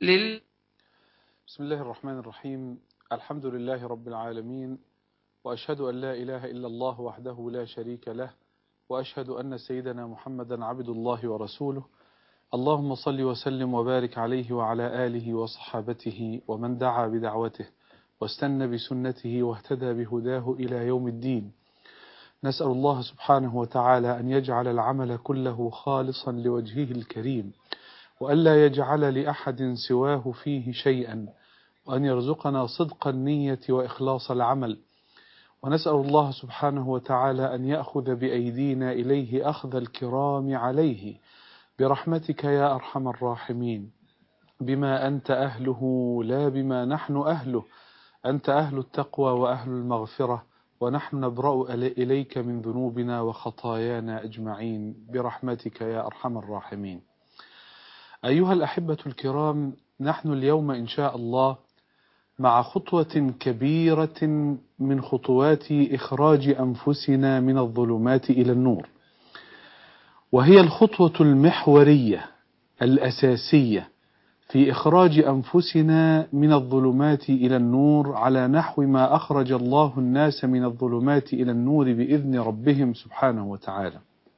بسم الله الرحمن الرحيم. الحمد لله رب العالمين، وأشهد أن لا إله إلا الله وحده لا شريك له، وأشهد أن سيدنا محمدا عبد الله ورسوله. اللهم صل وسلم وبارك عليه وعلى آله وصحابته ومن دعا بدعوته واستنى بسنته واهتدى بهداه إلى يوم الدين. نسأل الله سبحانه وتعالى أن يجعل العمل كله خالصا لوجهه الكريم، وألا يجعل لأحد سواه فيه شيئا، وأن يرزقنا صدق النية وإخلاص العمل. ونسأل الله سبحانه وتعالى أن يأخذ بأيدينا إليه أخذ الكرام عليه برحمتك يا أرحم الراحمين، بما أنت أهله لا بما نحن أهله. أنت أهل التقوى وأهل المغفرة، ونحن نبرأ إليك من ذنوبنا وخطايانا أجمعين برحمتك يا أرحم الراحمين. أيها الأحبة الكرام، نحن اليوم إن شاء الله مع خطوة كبيرة من خطوات إخراج أنفسنا من الظلمات إلى النور، وهي الخطوة المحورية الأساسية في إخراج أنفسنا من الظلمات إلى النور، على نحو ما أخرج الله الناس من الظلمات إلى النور بإذن ربهم سبحانه وتعالى.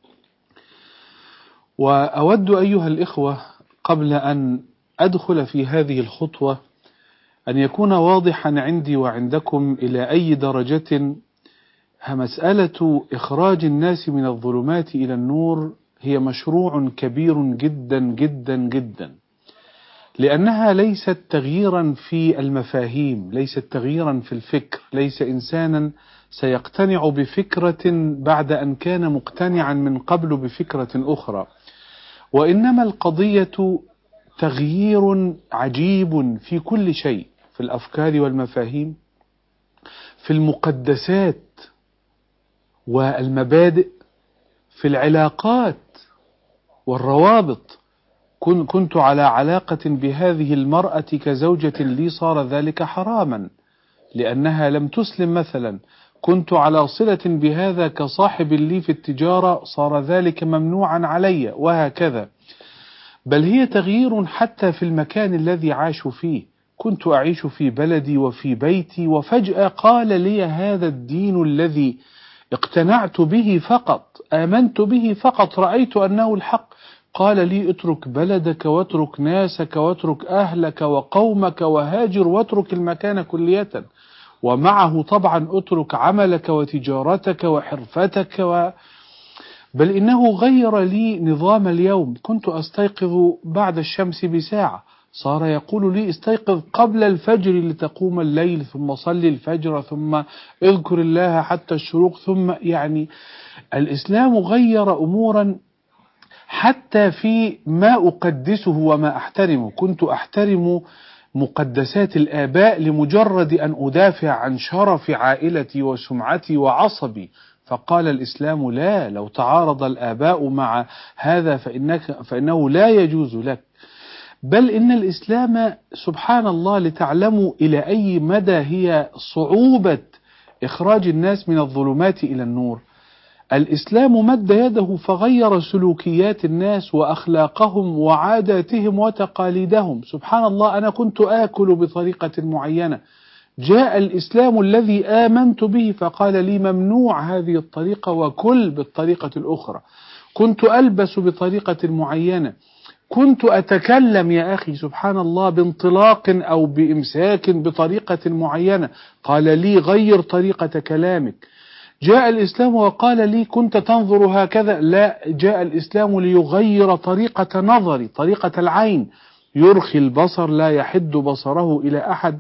وأود أيها الإخوة قبل أن أدخل في هذه الخطوة أن يكون واضحا عندي وعندكم إلى أي درجة مسألة إخراج الناس من الظلمات إلى النور هي مشروع كبير جدا جدا جدا، لأنها ليست تغييرا في المفاهيم، ليست تغييرا في الفكر، ليس إنسانا سيقتنع بفكرة بعد أن كان مقتنعا من قبل بفكرة أخرى، وإنما القضية تغيير عجيب في كل شيء، في الأفكار والمفاهيم، في المقدسات والمبادئ، في العلاقات والروابط. كنت على علاقة بهذه المرأة كزوجة لي، صار ذلك حراما لأنها لم تسلم مثلا. كنت على صلة بهذا كصاحب لي في التجارة، صار ذلك ممنوعا علي، وهكذا. بل هي تغيير حتى في المكان الذي عاش فيه. كنت أعيش في بلدي وفي بيتي، وفجأة قال لي هذا الدين الذي اقتنعت به فقط، آمنت به فقط، رأيت أنه الحق، قال لي اترك بلدك واترك ناسك واترك أهلك وقومك وهاجر واترك المكان كلية، ومعه طبعا اترك عملك وتجارتك وحرفتك بل إنه غير لي نظام اليوم. كنت أستيقظ بعد الشمس بساعة، صار يقول لي استيقظ قبل الفجر لتقوم الليل، ثم صلي الفجر، ثم اذكر الله حتى الشروق، ثم يعني الإسلام غير أمورا حتى في ما أقدسه وما أحترمه. كنت أحترم مقدسات الآباء لمجرد أن أدافع عن شرف عائلتي وسمعتي وعصبي، فقال الإسلام لا، لو تعارض الآباء مع هذا فإنه لا يجوز لك. بل إن الإسلام سبحان الله لتعلموا إلى أي مدى هي صعوبة إخراج الناس من الظلمات إلى النور، الإسلام مد يده فغير سلوكيات الناس وأخلاقهم وعاداتهم وتقاليدهم. سبحان الله، أنا كنت آكل بطريقة معينة، جاء الإسلام الذي آمنت به فقال لي ممنوع هذه الطريقة وكل بالطريقة الأخرى. كنت ألبس بطريقة معينة، كنت أتكلم يا أخي سبحان الله بانطلاق أو بإمساك بطريقة معينة، قال لي غير طريقة كلامك. جاء الإسلام وقال لي كنت تنظر هكذا، لا، جاء الإسلام ليغير طريقة نظري، طريقة العين، يرخي البصر لا يحد بصره إلى أحد.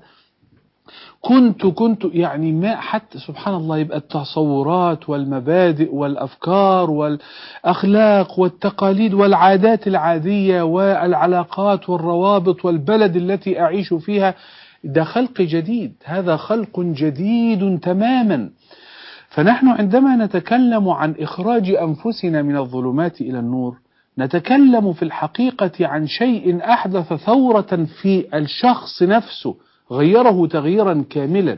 كنت يعني ما حتى سبحان الله يبقى التصورات والمبادئ والأفكار والأخلاق والتقاليد والعادات العادية والعلاقات والروابط والبلد التي أعيش فيها، ده خلق جديد، هذا خلق جديد تماما. فنحن عندما نتكلم عن إخراج أنفسنا من الظلمات إلى النور، نتكلم في الحقيقة عن شيء أحدث ثورة في الشخص نفسه، غيره تغييرا كاملا.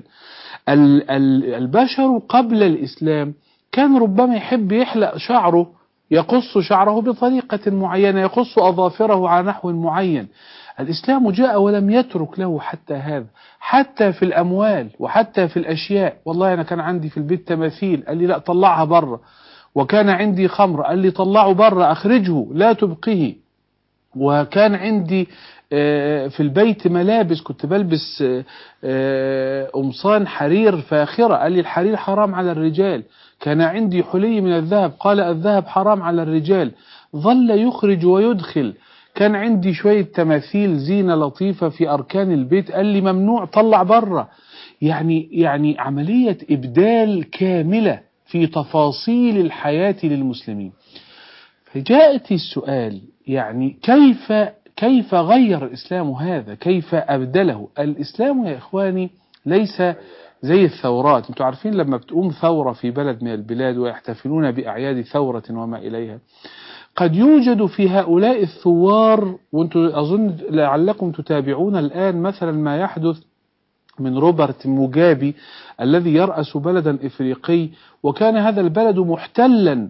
البشر قبل الإسلام كان ربما يحب يحلق شعره، يقص شعره بطريقة معينة، يقص أظافره على نحو معين. الإسلام جاء ولم يترك له حتى هذا، حتى في الأموال وحتى في الأشياء. والله أنا كان عندي في البيت تماثيل، قال لي لا طلعها بره. وكان عندي خمر، قال لي طلعه بره، أخرجه لا تبقيه. وكان عندي في البيت ملابس، كنت بلبس قمصان حرير فاخرة، قال لي الحرير حرام على الرجال. كان عندي حلي من الذهب، قال الذهب حرام على الرجال. ظل يخرج ويدخل. كان عندي شوية تماثيل زينة لطيفة في أركان البيت، قال لي ممنوع، طلع بره. يعني عملية إبدال كاملة في تفاصيل الحياة للمسلمين. فجاءت السؤال، يعني كيف غير الإسلام هذا؟ كيف أبدله؟ الإسلام يا إخواني ليس زي الثورات. انتوا عارفين لما بتقوم ثورة في بلد من البلاد ويحتفلون بأعياد ثورة وما إليها، قد يوجد في هؤلاء الثوار، وانتوا أظن لعلكم تتابعون الآن مثلا ما يحدث من روبرت موجابي الذي يرأس بلدا إفريقي، وكان هذا البلد محتلا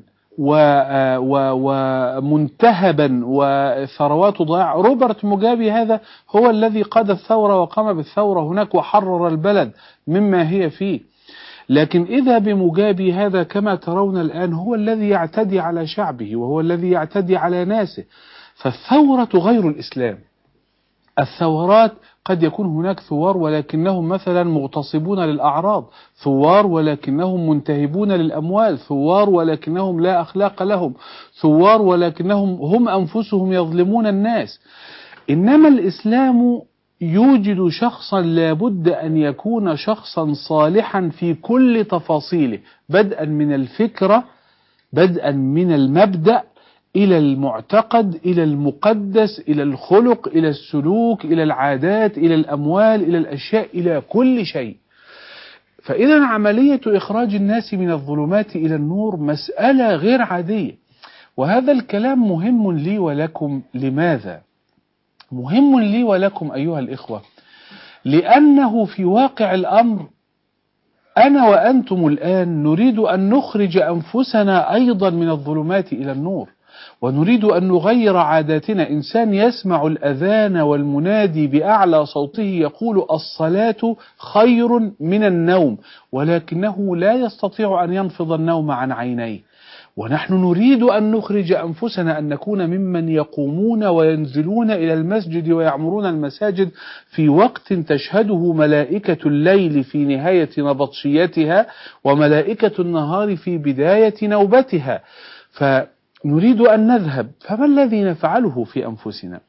ومنتهبا وثروات ضائعة. روبرت موجابي هذا هو الذي قاد الثورة وقام بالثورة هناك وحرر البلد مما هي فيه. لكن إذا بموجابي هذا كما ترون الآن هو الذي يعتدي على شعبه وهو الذي يعتدي على ناسه. فالثورة غير الإسلام. الثورات قد يكون هناك ثوار ولكنهم مثلا مغتصبون للأعراض، ثوار ولكنهم منتهبون للأموال، ثوار ولكنهم لا أخلاق لهم، ثوار ولكنهم هم أنفسهم يظلمون الناس. إنما الإسلام يوجد شخصا لابد أن يكون شخصا صالحا في كل تفاصيله، بدءا من الفكرة، بدءا من المبدأ، إلى المعتقد، إلى المقدس، إلى الخلق، إلى السلوك، إلى العادات، إلى الأموال، إلى الأشياء، إلى كل شيء. فإذا عملية إخراج الناس من الظلمات إلى النور مسألة غير عادية. وهذا الكلام مهم لي ولكم. لماذا؟ مهم لي ولكم أيها الإخوة، لأنه في واقع الأمر أنا وأنتم الآن نريد أن نخرج أنفسنا أيضا من الظلمات إلى النور، ونريد أن نغير عاداتنا. إنسان يسمع الأذان والمنادي بأعلى صوته يقول الصلاة خير من النوم، ولكنه لا يستطيع أن ينفض النوم عن عينيه. ونحن نريد أن نخرج أنفسنا أن نكون ممن يقومون وينزلون إلى المسجد ويعمرون المساجد في وقت تشهده ملائكة الليل في نهاية نبطشيتها وملائكة النهار في بداية نوبتها. فنريد أن نذهب. فما الذي نفعله في أنفسنا؟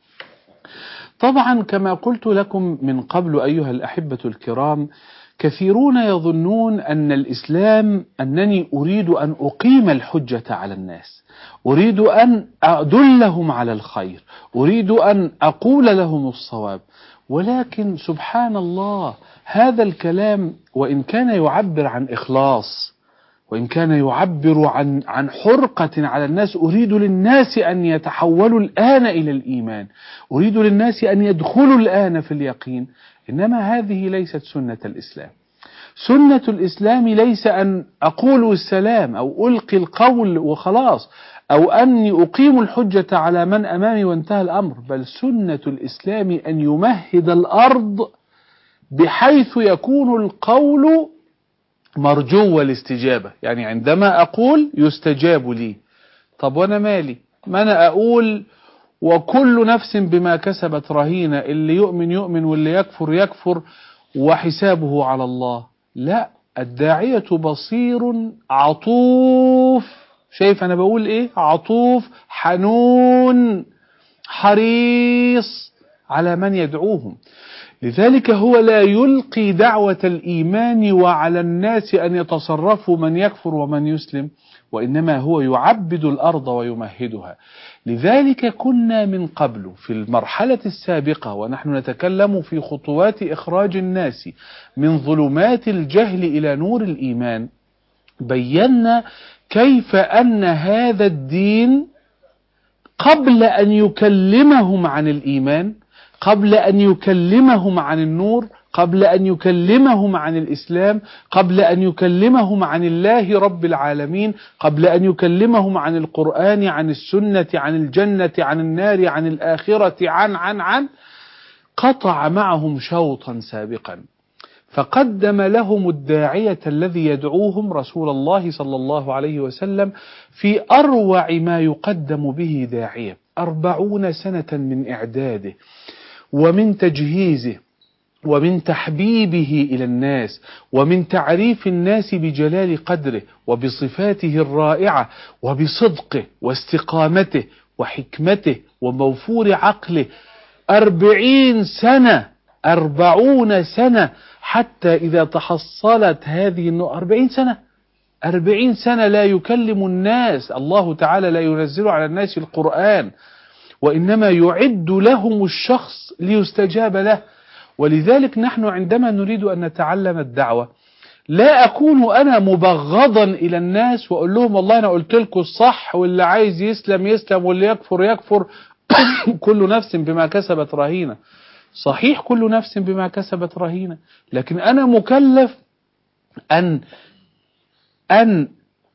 طبعا كما قلت لكم من قبل أيها الأحبة الكرام، كثيرون يظنون أن الإسلام أنني أريد أن أقيم الحجة على الناس، أريد أن أدلهم على الخير، أريد أن أقول لهم الصواب. ولكن سبحان الله، هذا الكلام وإن كان يعبر عن إخلاص، وإن كان يعبر عن حرقة على الناس، أريد للناس أن يتحولوا الآن إلى الإيمان، أريد للناس أن يدخلوا الآن في اليقين، إنما هذه ليست سنة الإسلام. سنة الإسلام ليس أن أقول السلام أو ألقي القول وخلاص، أو أني أقيم الحجة على من أمامي وانتهى الأمر، بل سنة الإسلام أن يمهد الأرض بحيث يكون القول مرجو الاستجابة. يعني عندما أقول يستجاب لي. طب وأنا مالي؟ ما أنا أقول وكل نفس بما كسبت رهينة، اللي يؤمن يؤمن واللي يكفر يكفر وحسابه على الله. لا، الداعية بصير عطوف. شايف أنا بقول إيه؟ عطوف، حنون، حريص على من يدعوهم. لذلك هو لا يلقي دعوة الإيمان وعلى الناس أن يتصرفوا من يكفر ومن يسلم، وإنما هو يعبد الأرض ويمهدها. لذلك كنا من قبل في المرحلة السابقة ونحن نتكلم في خطوات إخراج الناس من ظلمات الجهل إلى نور الإيمان، بينا كيف أن هذا الدين قبل أن يكلمهم عن الإيمان، قبل أن يكلمهم عن النور، قبل أن يكلمهم عن الإسلام، قبل أن يكلمهم عن الله رب العالمين، قبل أن يكلمهم عن القرآن، عن السنة، عن الجنة، عن النار، عن الآخرة، عن قطع معهم شوطا سابقا، فقدم لهم الداعية الذي يدعوهم رسول الله صلى الله عليه وسلم في أروع ما يقدم به داعية، 40 سنة من إعداده ومن تجهيزه ومن تحبيبه إلى الناس ومن تعريف الناس بجلال قدره وبصفاته الرائعة وبصدقه واستقامته وحكمته وموفور عقله. 40 سنة، 40 سنة، حتى إذا تحصلت هذه 40 سنة لا يكلم الناس، الله تعالى لا ينزل على الناس القرآن، وإنما يعد لهم الشخص ليستجاب له. ولذلك نحن عندما نريد أن نتعلم الدعوة لا أكون أنا مبغضا إلى الناس وأقول لهم والله أنا قلت لكم الصح واللي عايز يسلم يسلم واللي يكفر يكفر. كل نفس بما كسبت رهينة. صحيح كل نفس بما كسبت رهينة، لكن أنا مكلف أن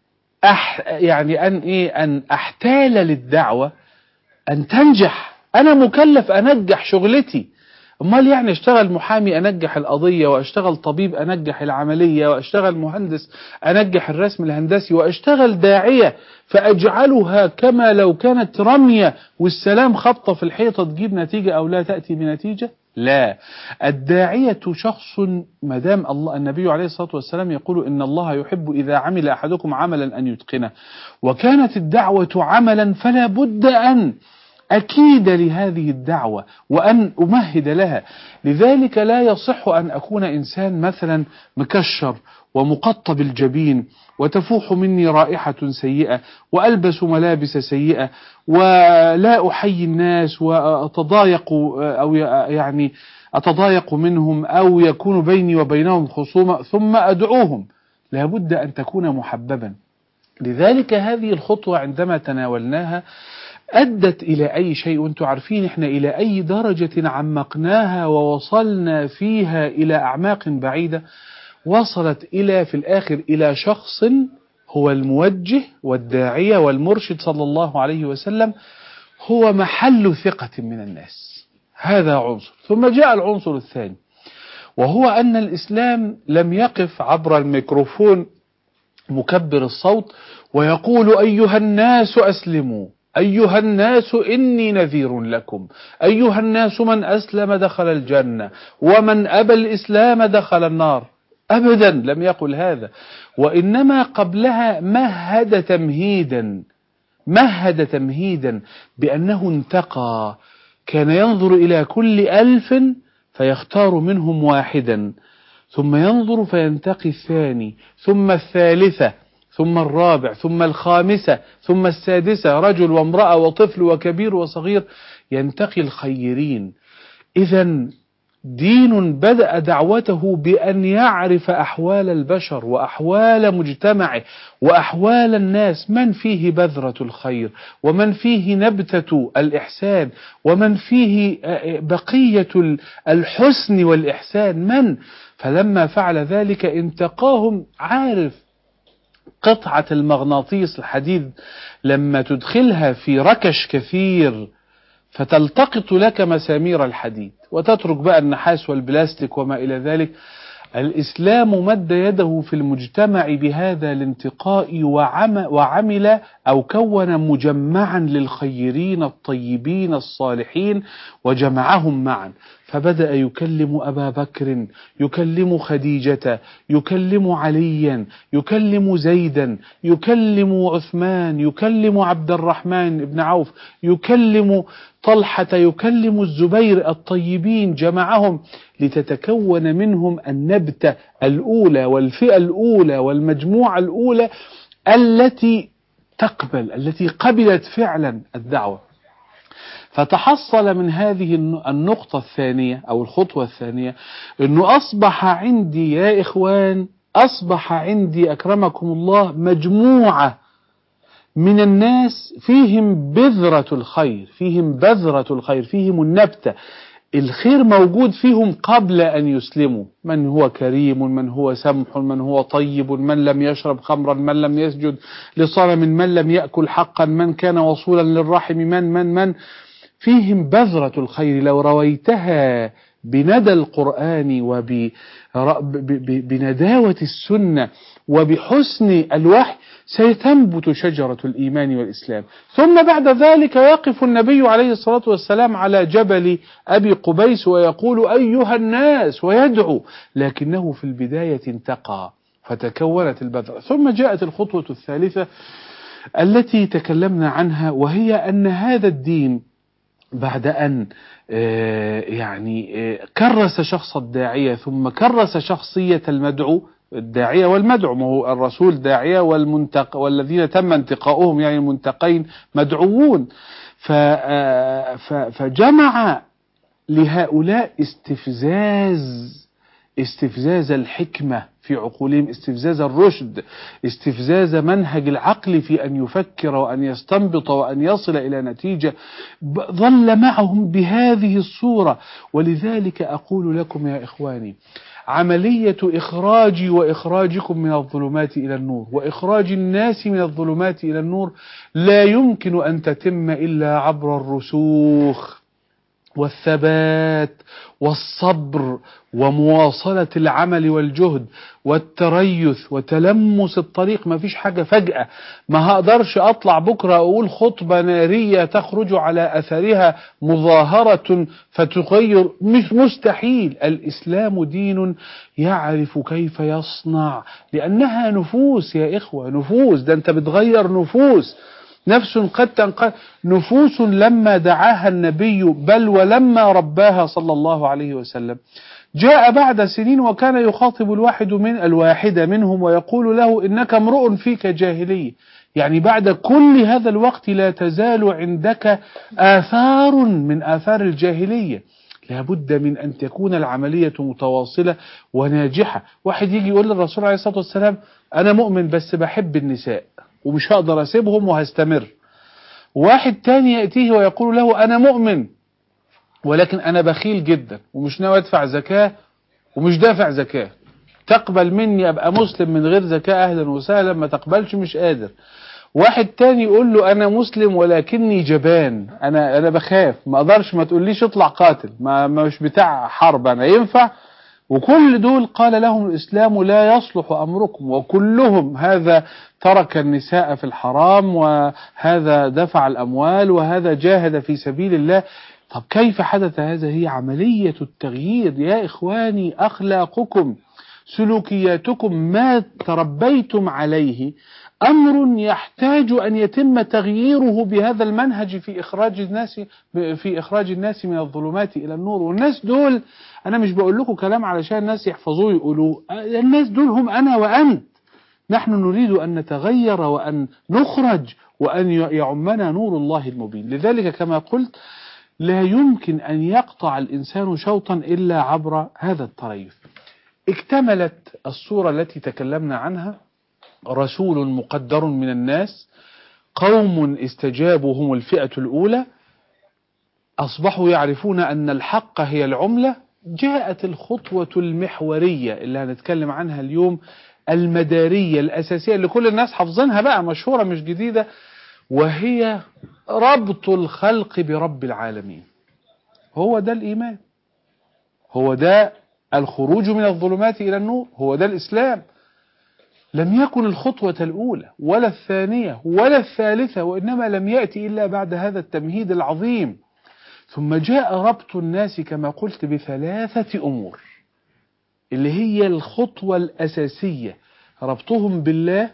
أحتال للدعوة أن تنجح. أنا مكلف أنجح شغلتي. امال يعني اشتغل محامي انجح القضية، واشتغل طبيب انجح العملية، واشتغل مهندس انجح الرسم الهندسي، واشتغل داعية فاجعلها كما لو كانت رمية والسلام خبطة في الحيطة تجيب نتيجة او لا تأتي بنتيجة؟ لا، الداعية شخص مدام الله النبي عليه الصلاة والسلام يقول إن الله يحب إذا عمل أحدكم عملا أن يتقنه، وكانت الدعوة عملا فلا بد أن أكيد لهذه الدعوة وأن أمهد لها. لذلك لا يصح أن أكون إنسان مثلا مكشر ومقطب الجبين وتفوح مني رائحة سيئة وألبس ملابس سيئة ولا أحيي الناس وأتضايق أو يعني أتضايق منهم أو يكون بيني وبينهم خصومة ثم أدعوهم. لا بد أن تكون محببا. لذلك هذه الخطوة عندما تناولناها أدت إلى أي شيء، وأنتم عارفين إحنا إلى أي درجة عمقناها ووصلنا فيها إلى أعماق بعيدة. وصلت إلى في الآخر إلى شخص هو الموجه والداعية والمرشد صلى الله عليه وسلم، هو محل ثقة من الناس. هذا عنصر. ثم جاء العنصر الثاني، وهو أن الإسلام لم يقف عبر الميكروفون مكبر الصوت ويقول أيها الناس أسلموا، أيها الناس إني نذير لكم، أيها الناس من أسلم دخل الجنة ومن أبى الإسلام دخل النار. أبدا لم يقل هذا، وإنما قبلها مهد تمهيدا بأنه انتقى. كان ينظر إلى كل 1000 فيختار منهم واحدا، ثم ينظر فينتقي الثاني ثم الثالثة ثم الرابع ثم الخامسة ثم السادسة، رجل وامرأة وطفل وكبير وصغير، ينتقي الخيرين. إذن دين بدأ دعوته بأن يعرف أحوال البشر وأحوال مجتمعه وأحوال الناس، من فيه بذرة الخير ومن فيه نبتة الإحسان ومن فيه بقية الحسن والإحسان من. فلما فعل ذلك انتقاهم. عارف قطعة المغناطيس الحديد لما تدخلها في ركش كثير فتلتقط لك مسامير الحديد وتترك بقى النحاس والبلاستيك وما إلى ذلك. الإسلام مد يده في المجتمع بهذا الانتقاء وعمل أو كون مجمعا للخيرين الطيبين الصالحين وجمعهم معا، فبدأ يكلم أبا بكر، يكلم خديجة، يكلم عليا، يكلم زيدا، يكلم عثمان، يكلم عبد الرحمن بن عوف، يكلم طلحة، يكلم الزبير، الطيبين جمعهم لتتكون منهم النبتة الأولى والفئة الأولى والمجموعة الأولى التي قبلت فعلا الدعوة. فتحصل من هذه النقطة الثانية أو الخطوة الثانية أنه أصبح عندي يا إخوان، أصبح عندي أكرمكم الله مجموعة من الناس فيهم بذرة الخير، فيهم النبتة، الخير موجود فيهم قبل أن يسلموا. من هو كريم، من هو سمح، من هو طيب، من لم يشرب خمرا، من لم يسجد لصنم، من لم يأكل حقا، من كان وصولا للرحم، من فيهم بذرة الخير لو رويتها بندى القرآن وبنداوة السنة وبحسن الوحي سيتنبت شجرة الإيمان والإسلام. ثم بعد ذلك يقف النبي عليه الصلاة والسلام على جبل أبي قبيس ويقول أيها الناس ويدعو، لكنه في البداية انتقى فتكونت البذرة. ثم جاءت الخطوة الثالثة التي تكلمنا عنها، وهي أن هذا الدين بعد أن كرس شخص الداعية ثم كرس شخصية المدعو، الداعية والمدعو، ما هو الرسول داعية والذين تم انتقاؤهم يعني المنتقين مدعوون، فجمع لهؤلاء استفزاز الحكمة في عقولهم، استفزاز الرشد، استفزاز منهج العقل في أن يفكر وأن يستنبط وأن يصل إلى نتيجة، ظل معهم بهذه الصورة. ولذلك أقول لكم يا إخواني، عملية إخراجي وإخراجكم من الظلمات إلى النور وإخراج الناس من الظلمات إلى النور لا يمكن أن تتم إلا عبر الرسوخ والثبات والصبر ومواصلة العمل والجهد والتريث وتلمس الطريق. ما فيش حاجة فجأة، ما هقدرش أطلع بكرة أقول خطبة نارية تخرج على أثرها مظاهرة فتغير، مش مستحيل. الإسلام دين يعرف كيف يصنع، لأنها نفوس يا إخوة، نفوس، ده أنت بتغير نفوس، نفس قد تنقل، نفوس لما دعاها النبي بل ولما رباها صلى الله عليه وسلم جاء بعد سنين وكان يخاطب الواحد منهم ويقول له إنك امرؤ فيك جاهلية، يعني بعد كل هذا الوقت لا تزال عندك آثار من آثار الجاهلية. لابد من أن تكون العملية متواصلة وناجحة. واحد يجي يقول للرسول عليه الصلاة والسلام أنا مؤمن بس بحب النساء ومش هقدر أسيبهم وهستمر. واحد تاني يأتيه ويقول له أنا مؤمن ولكن أنا بخيل جدا ومش ناوي أدفع زكاة ومش دافع زكاة، تقبل مني أبقى مسلم من غير زكاة أهلا وسهلا، ما تقبلش مش قادر. واحد تاني يقول له أنا مسلم ولكني جبان، أنا بخاف، ما أقدرش، ما تقوليش اطلع قاتل، ما مش بتاع حرب أنا، ينفع؟ وكل دول قال لهم الإسلام لا يصلح أمركم، وكلهم هذا ترك النساء في الحرام وهذا دفع الأموال وهذا جاهد في سبيل الله. طب كيف حدث هذا؟ هي عملية التغيير يا إخواني، أخلاقكم، سلوكياتكم، ما تربيتم عليه أمر يحتاج أن يتم تغييره بهذا المنهج في إخراج الناس من الظلمات إلى النور. والناس دول أنا مش بقول لكم كلام علشان الناس يحفظوه يقولوه، الناس دول هم أنا وأنت، نحن نريد أن نتغير وأن نخرج وأن يعمنا نور الله المبين. لذلك كما قلت لا يمكن أن يقطع الإنسان شوطا إلا عبر هذا الطريف. اكتملت الصورة التي تكلمنا عنها، رسول مقدر من الناس، قوم استجابوا هم الفئة الأولى، أصبحوا يعرفون أن الحق هي العملة. جاءت الخطوة المحورية اللي هنتكلم عنها اليوم، المدارية الأساسية اللي كل الناس حافظينها بقى، مشهورة مش جديدة، وهي ربط الخلق برب العالمين. هو ده الإيمان، هو ده الخروج من الظلمات إلى النور، هو ده الإسلام. لم يكن الخطوة الأولى ولا الثانية ولا الثالثة، وإنما لم يأتي إلا بعد هذا التمهيد العظيم. ثم جاء ربط الناس كما قلت بثلاثة أمور، اللي هي الخطوة الأساسية، ربطهم بالله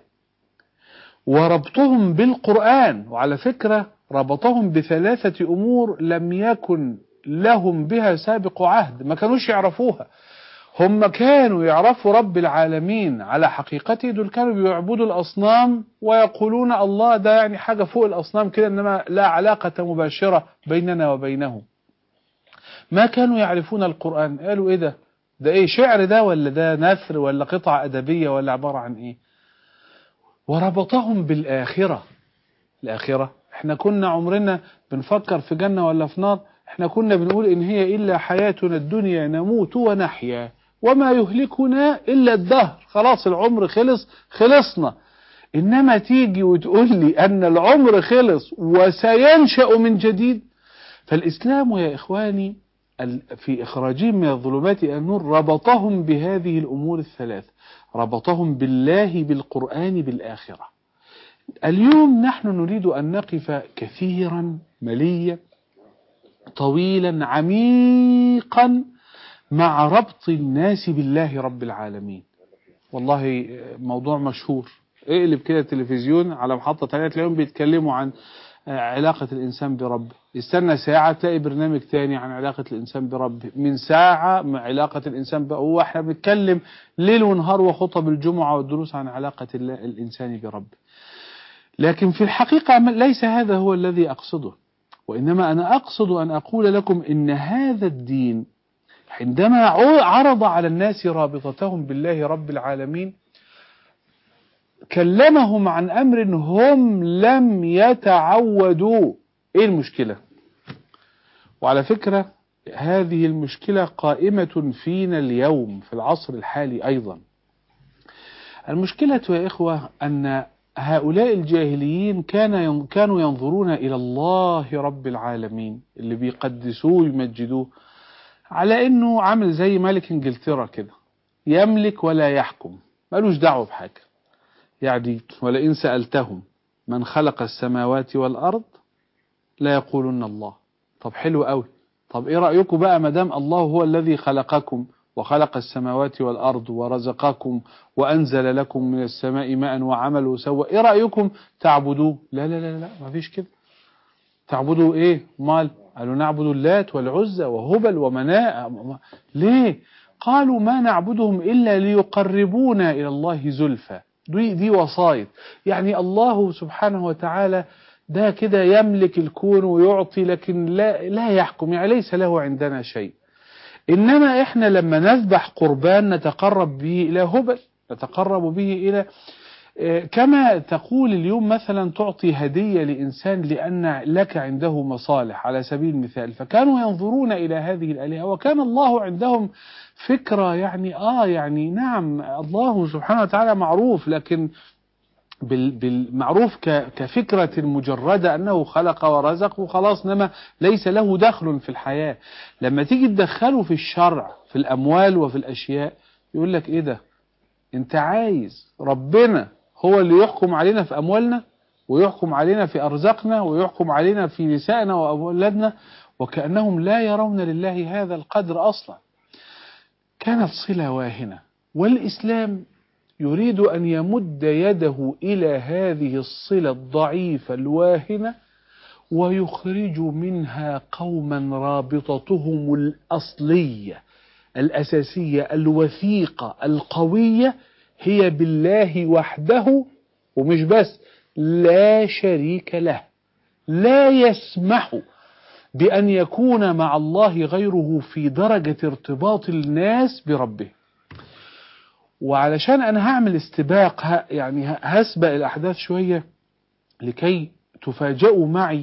وربطهم بالقرآن. وعلى فكرة ربطهم بثلاثة أمور لم يكن لهم بها سابق عهد، ما كانوش يعرفوها. هم كانوا يعرفوا رب العالمين على حقيقته، دول كانوا بيعبدوا الأصنام ويقولون الله ده يعني حاجة فوق الأصنام كده، إنما لا علاقة مباشرة بيننا وبينه. ما كانوا يعرفون القرآن، قالوا إيه ده إيه شعر ده ولا ده نثر ولا قطعة أدبية ولا عبارة عن إيه. وربطهم بالآخرة. الآخرة احنا كنا عمرنا بنفكر في جنة ولا في نار، احنا كنا بنقول إن هي إلا حياتنا الدنيا نموت ونحيا وما يهلكنا إلا الدهر، خلاص العمر خلصنا. إنما تيجي وتقول لي أن العمر خلص وسينشأ من جديد، فالإسلام يا إخواني في إخراجهم من الظلمات إلى النور ربطهم بهذه الأمور الثلاث، ربطهم بالله بالقرآن بالآخرة. اليوم نحن نريد أن نقف كثيرا مليا طويلا عميقا مع ربط الناس بالله رب العالمين. والله موضوع مشهور، اقلب كده التلفزيون على محطة تانية تلاقيهم بيتكلموا عن علاقة الإنسان برب، استنى ساعة تلاقي برنامج تاني عن علاقة الإنسان برب، من ساعة مع علاقة الإنسان هو احنا بنتكلم ليل ونهار وخطب الجمعة والدروس عن علاقة الإنسان برب. لكن في الحقيقة ليس هذا هو الذي أقصده، وإنما أنا أقصد أن أقول لكم إن هذا الدين عندما عرض على الناس رابطتهم بالله رب العالمين كلمهم عن أمر هم لم يتعودوا. إيه المشكلة؟ وعلى فكرة هذه المشكلة قائمة فينا اليوم في العصر الحالي أيضا. المشكلة يا إخوة أن هؤلاء الجاهليين كانوا ينظرون إلى الله رب العالمين اللي بيقدسوه ويمجدوه على إنه عامل زي ملك إنجلترا كده، يملك ولا يحكم، مالوش دعوة بحاجة. يعني ولئن سألتهم من خلق السماوات والأرض لا يقولون الله. طب حلو قوي، طب إيه رأيكم بقى مدام الله هو الذي خلقكم وخلق السماوات والأرض ورزقكم وأنزل لكم من السماء ماء وعمل وسوى، إيه رأيكم تعبدوه؟ لا لا لا لا، ما فيش كده. تعبدوا إيه؟ مال؟ قالوا نعبد اللات والعزى وهبل ومناء. ليه؟ قالوا ما نعبدهم إلا ليقربونا إلى الله زلفى. دي وصاية، يعني الله سبحانه وتعالى ده كده يملك الكون ويعطي، لكن لا يحكم، يعني ليس له عندنا شيء. إنما إحنا لما نذبح قربان نتقرب به إلى هبل، نتقرب به إلى كما تقول اليوم مثلا تعطي هدية لإنسان لأن لك عنده مصالح على سبيل المثال، فكانوا ينظرون إلى هذه الآلهة وكان الله عندهم فكرة يعني نعم الله سبحانه وتعالى معروف، لكن بالمعروف كفكرة مجردة أنه خلق ورزق وخلاص، نما ليس له دخل في الحياة. لما تيجي تدخله في الشرع في الأموال وفي الأشياء يقول لك إيه ده؟ أنت عايز ربنا هو اللي يحكم علينا في أموالنا ويحكم علينا في أرزاقنا ويحكم علينا في نسائنا وأولادنا، وكأنهم لا يرون لله هذا القدر أصلا. كانت صلة واهنة، والإسلام يريد أن يمد يده إلى هذه الصلة الضعيفة الواهنة ويخرج منها قوما رابطتهم الأصلية الأساسية الوثيقة القوية هي بالله وحده، ومش بس لا شريك له، لا يسمح بأن يكون مع الله غيره في درجة ارتباط الناس بربه. وعلشان أنا هعمل استباق، يعني هسبق الأحداث شوية لكي تفاجئوا معي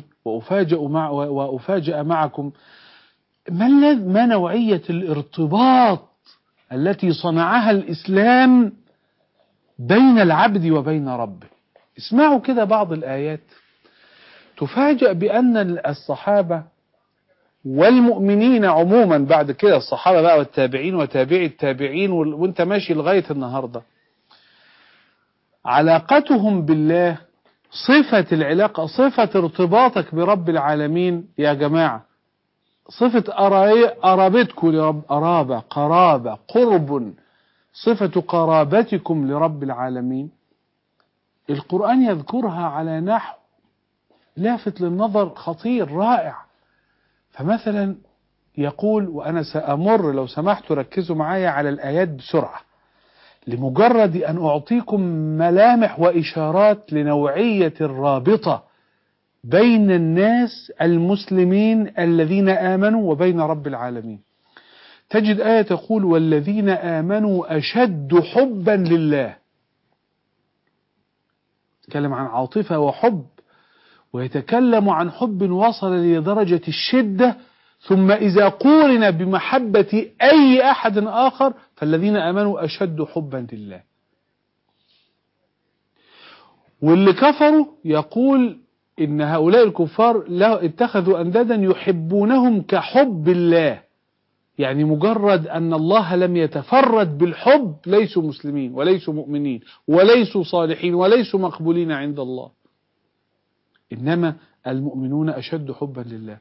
وأفاجئ معكم ما نوعية الارتباط التي صنعها الإسلام بين العبد وبين ربه. اسمعوا كده بعض الآيات تفاجأ بأن الصحابة والمؤمنين عموما بعد كده، الصحابة بقى والتابعين وتابعي التابعين وانت ماشي لغاية النهاردة، علاقتهم بالله، صفة العلاقة، صفة ارتباطك برب العالمين يا جماعة، صفة قرابتكم لرب، قرابة قرب، صفة قرابتكم لرب العالمين القرآن يذكرها على نحو لافت للنظر خطير رائع. فمثلا يقول، وأنا سأمر لو سمحتوا ركزوا معايا على الآيات بسرعة لمجرد أن أعطيكم ملامح وإشارات لنوعية الرابطة بين الناس المسلمين الذين آمنوا وبين رب العالمين. تجد آية تقول والذين آمنوا أشد حبا لله، يتكلم عن عاطفة وحب، ويتكلم عن حب وصل لدرجة الشدة، ثم إذا قورن بمحبة أي أحد آخر فالذين آمنوا أشد حبا لله. واللي كفروا يقول إن هؤلاء الكفار اتخذوا أندادا يحبونهم كحب الله، يعني مجرد أن الله لم يتفرد بالحب ليسوا مسلمين وليسوا مؤمنين وليسوا صالحين وليسوا مقبولين عند الله، إنما المؤمنون أشد حبا لله.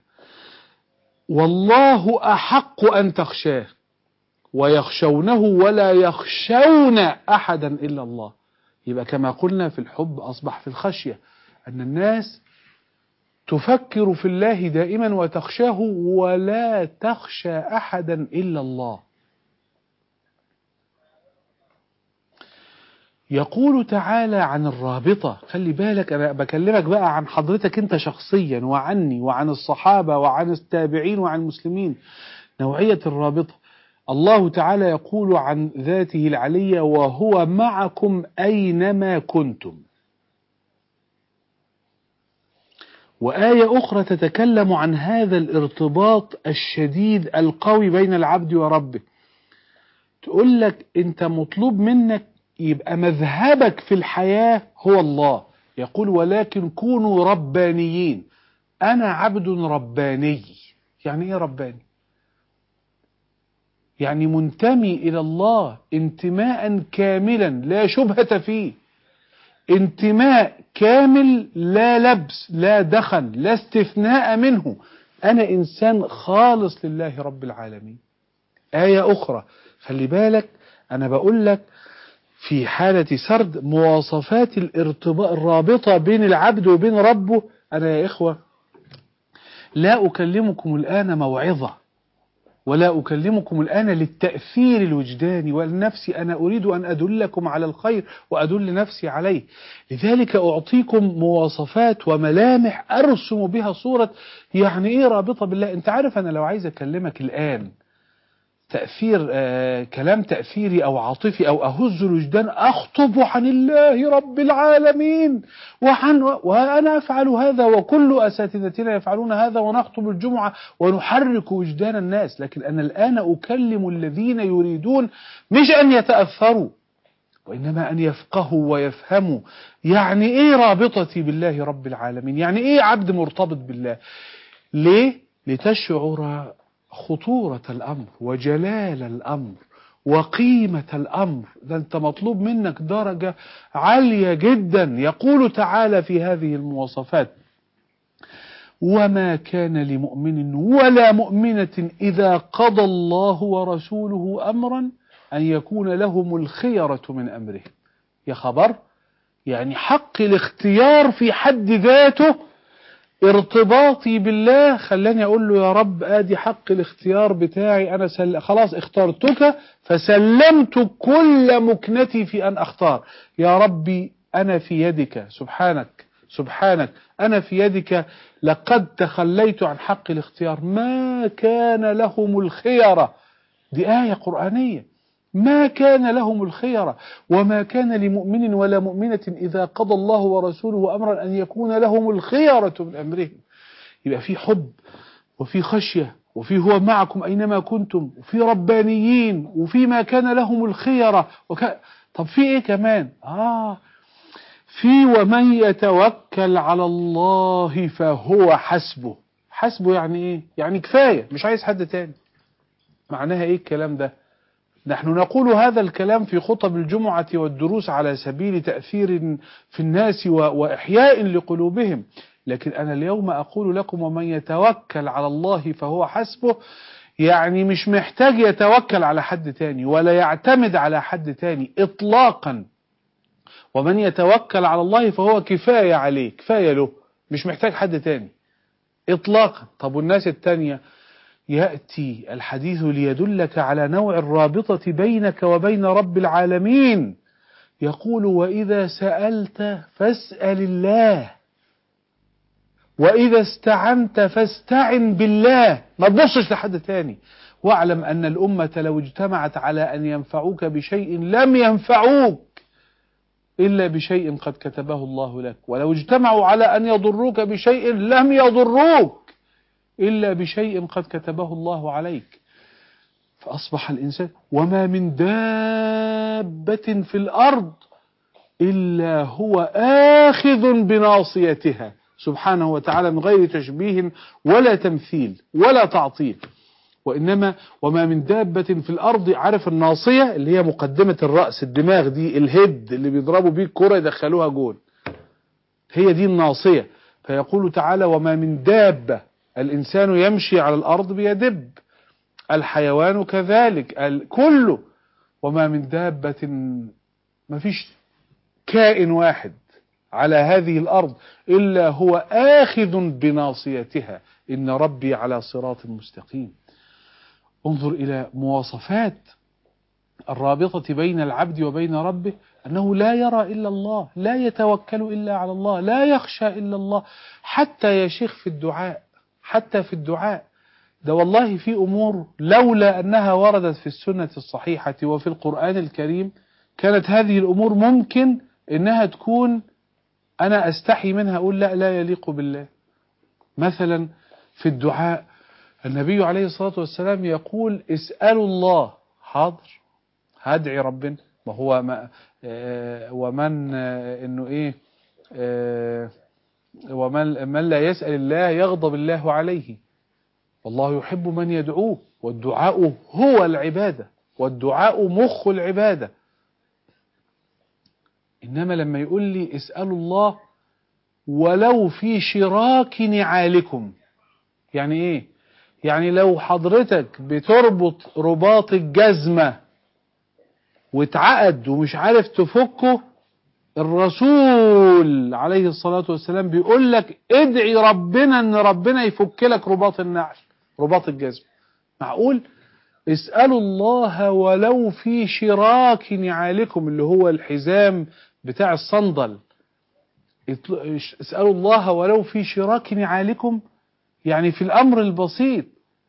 والله أحق أن تخشاه ويخشونه ولا يخشون أحدا إلا الله. يبقى كما قلنا في الحب أصبح في الخشية، أن الناس تفكر في الله دائما وتخشاه ولا تخشى أحدا إلا الله. يقول تعالى عن الرابطة، خلي بالك أنا بكلمك بقى عن حضرتك أنت شخصيا وعني وعن الصحابة وعن التابعين وعن المسلمين، نوعية الرابطة. الله تعالى يقول عن ذاته العلية: وهو معكم أينما كنتم. وآية أخرى تتكلم عن هذا الارتباط الشديد القوي بين العبد وربه، تقول لك أنت مطلوب منك يبقى مذهبك في الحياة هو الله. يقول: ولكن كونوا ربانيين. أنا عبد رباني. يعني إيه رباني؟ يعني منتمي إلى الله انتماء كاملا لا شبهة فيه، انتماء كامل لا لبس لا دخن لا استثناء منه. أنا إنسان خالص لله رب العالمين. آية أخرى، خلي بالك أنا بقول لك في حالة سرد مواصفات الرابطة بين العبد وبين ربه. أنا يا إخوة لا أكلمكم الآن موعظة، ولا أكلمكم الآن للتأثير الوجداني والنفسي، أنا أريد أن أدلكم على الخير وأدل نفسي عليه. لذلك أعطيكم مواصفات وملامح أرسم بها صورة يعني إيه رابطة بالله. أنت عارف أنا لو عايز أكلمك الآن تأثير كلام تأثيري أو عاطفي أو أهز الوجدان، أخطب عن الله رب العالمين وأنا أفعل هذا وكل أساتذتنا يفعلون هذا، ونخطب الجمعة ونحرك وجدان الناس. لكن أنا الآن أكلم الذين يريدون مش أن يتأثروا وإنما أن يفقهوا ويفهموا يعني إيه رابطتي بالله رب العالمين، يعني إيه عبد مرتبط بالله. ليه؟ لتشعر خطورة الأمر وجلال الأمر وقيمة الأمر. ده أنت مطلوب منك درجة عالية جدا. يقول تعالى في هذه المواصفات: وما كان لمؤمن ولا مؤمنة إذا قضى الله ورسوله أمرا أن يكون لهم الخيرة من أمرهم. يا خبر، يعني حق الاختيار في حد ذاته. ارتباطي بالله خلاني أقول له: يا رب آدي حق الاختيار بتاعي، أنا خلاص اخترتك فسلمت كل مكنتي في أن أختار. يا ربي أنا في يدك، سبحانك سبحانك، أنا في يدك، لقد تخليت عن حق الاختيار. ما كان لهم الخيرة، دي آية قرآنية. ما كان لهم الخيرة، وما كان لمؤمن ولا مؤمنة إذا قضى الله ورسوله أمرا أن يكون لهم الخيرة من أمرهم. يبقى في حب وفي خشية وفي هو معكم أينما كنتم وفي ربانيين وفي ما كان لهم الخيرة طب في إيه كمان؟ في ومن يتوكل على الله فهو حسبه. حسبه يعني إيه؟ يعني كفاية، مش عايز حد تاني. معناها إيه الكلام ده؟ نحن نقول هذا الكلام في خطب الجمعة والدروس على سبيل تأثير في الناس وإحياء لقلوبهم، لكن أنا اليوم أقول لكم: ومن يتوكل على الله فهو حسبه، يعني مش محتاج يتوكل على حد تاني ولا يعتمد على حد تاني إطلاقا. ومن يتوكل على الله فهو كفاية عليه، كفاية له، مش محتاج حد تاني إطلاقا. طب والناس التانية؟ يأتي الحديث ليدلك على نوع الرابطة بينك وبين رب العالمين. يقول: وإذا سألت فاسأل الله، وإذا استعنت فاستعن بالله. ما تبصش لحد تاني. واعلم أن الأمة لو اجتمعت على أن ينفعوك بشيء لم ينفعوك إلا بشيء قد كتبه الله لك، ولو اجتمعوا على أن يضروك بشيء لم يضروك إلا بشيء قد كتبه الله عليك. فأصبح الإنسان وما من دابة في الأرض إلا هو آخذ بناصيتها. سبحانه وتعالى من غير تشبيه ولا تمثيل ولا تعطيل. وإنما وما من دابة في الأرض، عارف الناصية اللي هي مقدمة الرأس، الدماغ دي، الهيد اللي بيضربوا بيه الكرة يدخلوها جول، هي دي الناصية. فيقول تعالى وما من دابة، الإنسان يمشي على الأرض بيدب، الحيوان كذلك، كله. وما من دابة، ما فيش كائن واحد على هذه الأرض إلا هو آخذ بناصيتها، إن ربي على صراط مستقيم. انظر إلى مواصفات الرابطة بين العبد وبين ربه، أنه لا يرى إلا الله، لا يتوكل إلا على الله، لا يخشى إلا الله. حتى يا شيخ في الدعاء، حتى في الدعاء ده والله في أمور لولا أنها وردت في السنة الصحيحة وفي القرآن الكريم كانت هذه الأمور ممكن إنها تكون أنا أستحي منها، أقول لا، لا يليق بالله. مثلا في الدعاء النبي عليه الصلاة والسلام يقول اسألوا الله. حاضر، هدعي ربنا، ما هو ما ومن إنه إيه ومن لا يسأل الله يغضب الله عليه، والله يحب من يدعوه، والدعاء هو العبادة، والدعاء مخ العبادة. إنما لما يقول لي اسألوا الله ولو في شراك نعالكم، يعني إيه؟ يعني لو حضرتك بتربط رباط الجزمة واتعقد ومش عارف تفكه، الرسول عليه الصلاة والسلام بيقول لك ادعي ربنا ان ربنا يفك لك رباط النعل، رباط الجزمة. معقول؟ اسألوا الله ولو في شراك نعالكم، اللي هو الحزام بتاع الصندل. اسألوا الله ولو في شراك نعالكم، يعني في الأمر البسيط.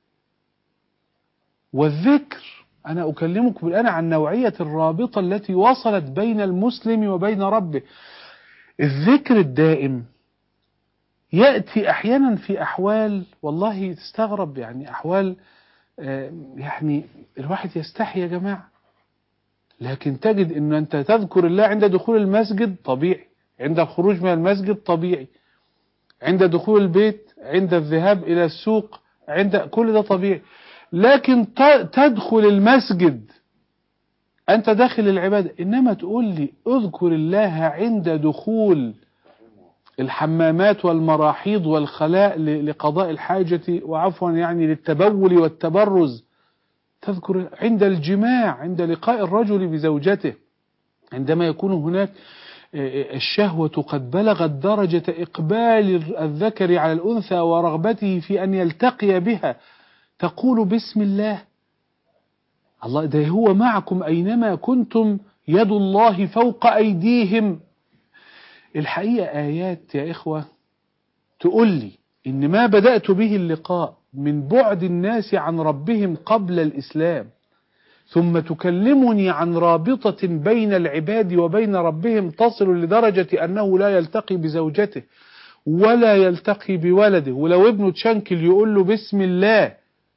والذكر، أنا أكلمكم الآن عن نوعية الرابطة التي وصلت بين المسلم وبين ربه. الذكر الدائم يأتي أحيانا في أحوال والله تستغرب، يعني أحوال يعني الواحد يستحي يا جماعة، لكن تجد أن أنت تذكر الله عند دخول المسجد طبيعي، عند الخروج من المسجد طبيعي، عند دخول البيت، عند الذهاب إلى السوق، عند كل ده طبيعي. لكن تدخل المسجد أنت داخل العبادة، إنما تقول لي اذكر الله عند دخول الحمامات والمراحيض والخلاء لقضاء الحاجة، وعفوا يعني للتبول والتبرز، تذكر عند الجماع، عند لقاء الرجل بزوجته، عندما يكون هناك الشهوة قد بلغت درجة إقبال الذكر على الأنثى ورغبته في أن يلتقي بها، تقول بسم الله. الله ده هو معكم أينما كنتم، يد الله فوق أيديهم. الحقيقة آيات يا إخوة تقول لي إن ما بدأت به اللقاء من بعد الناس عن ربهم قبل الإسلام، ثم تكلمني عن رابطة بين العباد وبين ربهم تصل لدرجة أنه لا يلتقي بزوجته ولا يلتقي بولده، ولو ابنه تشنكل يقول له بسم الله،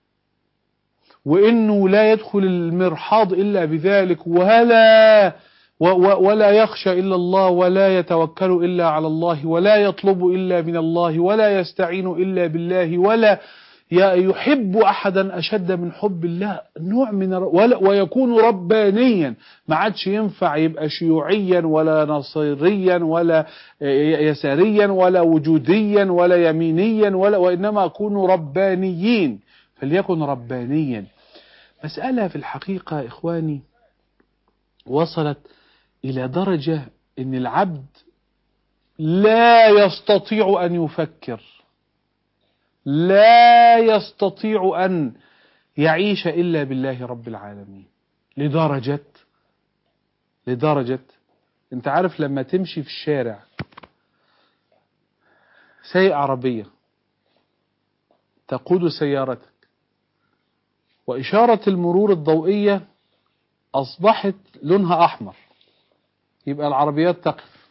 وإنه لا يدخل المرحاض إلا بذلك، ولا يخشى إلا الله، ولا يتوكل إلا على الله، ولا يطلب إلا من الله، ولا يستعين إلا بالله، ولا يحب أحدا أشد من حب الله. نوع من ويكون ربانيا، ما عادش ينفع يبقى شيوعيا ولا نصيريا ولا يساريا ولا وجوديا ولا يمينيا وإنما يكونوا ربانيين، فليكن ربانيا. مسألة في الحقيقة إخواني وصلت إلى درجة إن العبد لا يستطيع أن يفكر، لا يستطيع أن يعيش إلا بالله رب العالمين. لدرجة أنت عارف لما تمشي في الشارع سايق عربية تقود سيارتك وإشارة المرور الضوئية أصبحت لونها أحمر، يبقى العربيات تقف،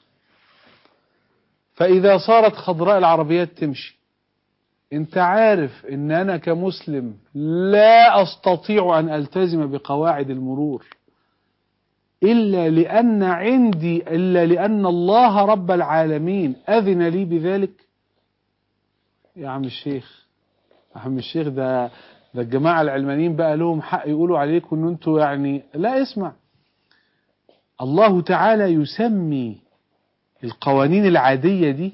فإذا صارت خضراء العربيات تمشي. أنت عارف أن أنا كمسلم لا أستطيع أن ألتزم بقواعد المرور إلا لأن الله رب العالمين أذن لي بذلك. يا عم الشيخ، يا عم الشيخ، ده الجماعة العلمانيين بقى لهم حق يقولوا عليكم ان انتوا يعني. لا، اسمع، الله تعالى يسمي القوانين العادية دي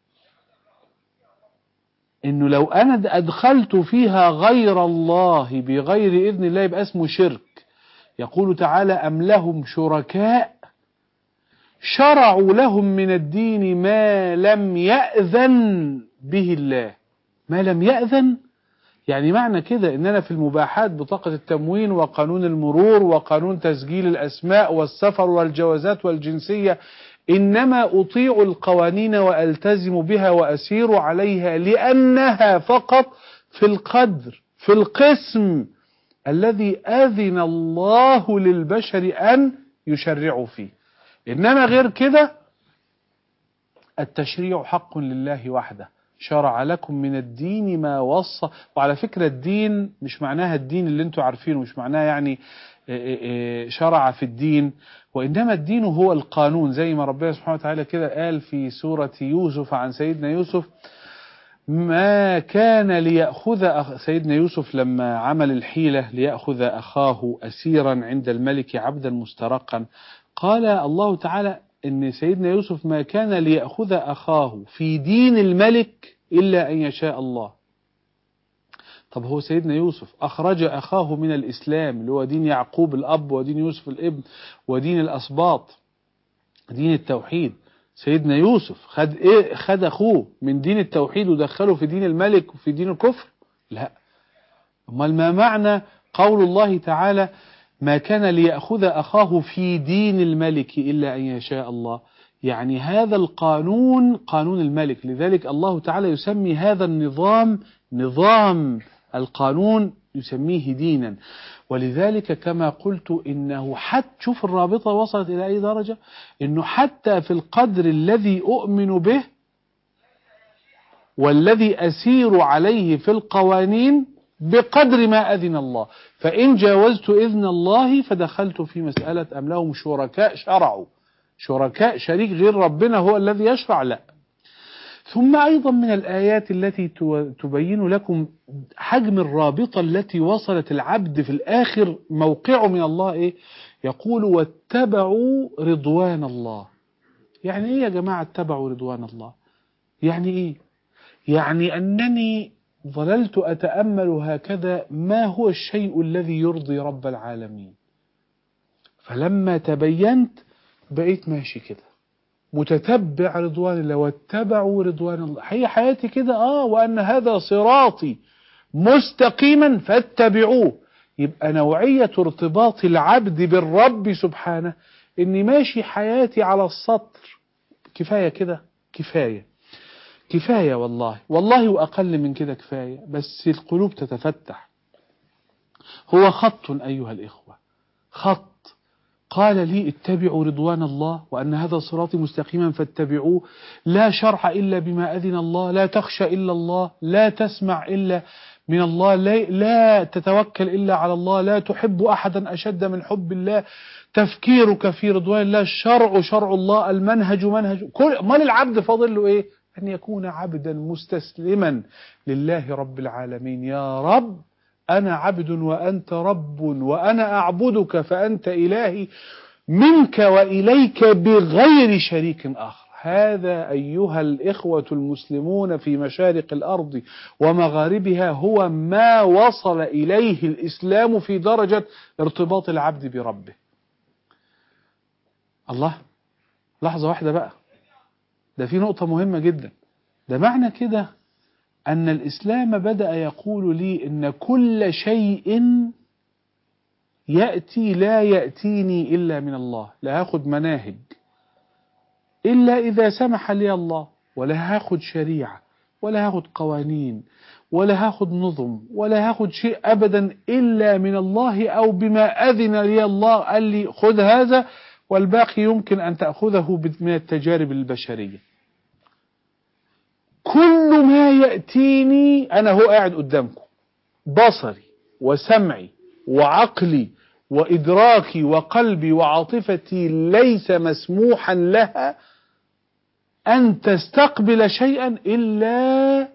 انه لو انا ادخلت فيها غير الله بغير اذن الله يبقى اسمه شرك. يقول تعالى: ام لهم شركاء شرعوا لهم من الدين ما لم يأذن به الله. ما لم يأذن يعني معنى كده ان انا في المباحات بطاقة التموين وقانون المرور وقانون تسجيل الاسماء والسفر والجوازات والجنسية انما اطيع القوانين والتزم بها واسير عليها لانها فقط في القدر، في القسم الذي اذن الله للبشر ان يشرعوا فيه. انما غير كده التشريع حق لله وحده. شرع لكم من الدين ما وصى. وعلى فكرة الدين مش معناها الدين اللي انتوا عارفينه، مش معناها يعني شرع في الدين، وإنما الدين هو القانون. زي ما ربنا سبحانه وتعالى كده قال في سورة يوسف عن سيدنا يوسف: ما كان ليأخذ سيدنا يوسف لما عمل الحيلة ليأخذ أخاه أسيرا عند الملك عبدا مسترقا، قال الله تعالى إن سيدنا يوسف ما كان ليأخذ أخاه في دين الملك إلا أن يشاء الله. طب هو سيدنا يوسف أخرج أخاه من الإسلام اللي هو دين يعقوب الأب ودين يوسف الابن ودين الأسباط، دين التوحيد. سيدنا يوسف خد إيه؟ خد أخوه من دين التوحيد ودخله في دين الملك وفي دين الكفر؟ لا. أمال ما معنى قول الله تعالى: ما كان ليأخذ أخاه في دين الملك إلا أن يشاء الله؟ يعني هذا القانون قانون الملك. لذلك الله تعالى يسمي هذا النظام، نظام القانون، يسميه دينا. ولذلك كما قلت إنه حتى شوف الرابطة وصلت إلى أي درجة، إنه حتى في القدر الذي أؤمن به والذي أسير عليه في القوانين بقدر ما أذن الله. فإن جاوزت إذن الله فدخلت في مسألة أم لهم شركاء شرعوا. شركاء، شريك غير ربنا هو الذي يشرع؟ لا. ثم أيضا من الآيات التي تبين لكم حجم الرابطة التي وصلت العبد في الآخر موقعه من الله إيه؟ يقول: واتبعوا رضوان الله. يعني إيه يا جماعة اتبعوا رضوان الله؟ يعني إيه؟ يعني أنني ظللت أتأمل هكذا ما هو الشيء الذي يرضي رب العالمين، فلما تبينت بقيت ماشي كده متتبع رضوان الله. واتبعوا رضوان الله، هي حياتي كده. وأن هذا صراطي مستقيما فاتبعوه. يبقى نوعية ارتباط العبد بالرب سبحانه إني ماشي حياتي على السطر. كفاية كده، كفاية والله وأقل من كده كفاية، بس القلوب تتفتح. هو خط أيها الإخوة، خط قال لي: اتبعوا رضوان الله وأن هذا صراطي مستقيما فاتبعوه. لا شرع إلا بما أذن الله، لا تخشى إلا الله، لا تسمع إلا من الله، لا تتوكل إلا على الله، لا تحب أحدا أشد من حب الله، تفكيرك في رضوان الله، الشرع شرع الله، المنهج منهج كل. مال العبد فاضل له إيه؟ أن يكون عبدا مستسلما لله رب العالمين. يا رب أنا عبد وأنت رب، وأنا أعبدك فأنت إلهي، منك وإليك بغير شريك آخر. هذا أيها الإخوة المسلمون في مشارق الأرض ومغاربها هو ما وصل إليه الإسلام في درجة ارتباط العبد بربه. الله، لحظة واحدة بقى، ده في نقطة مهمة جدا. ده معنى كده أن الإسلام بدأ يقول لي إن كل شيء يأتي لا يأتيني إلا من الله. لا هاخد مناهج إلا إذا سمح لي الله، ولا هاخد شريعة، ولا هاخد قوانين، ولا هاخد نظم، ولا هاخد شيء أبدا إلا من الله أو بما أذن لي الله. قال لي خذ هذا والباقي يمكن أن تأخذه من التجارب البشرية. كل ما يأتيني أنا هو قاعد قدامكم، بصري وسمعي وعقلي وإدراكي وقلبي وعاطفتي ليس مسموحا لها أن تستقبل شيئا إلا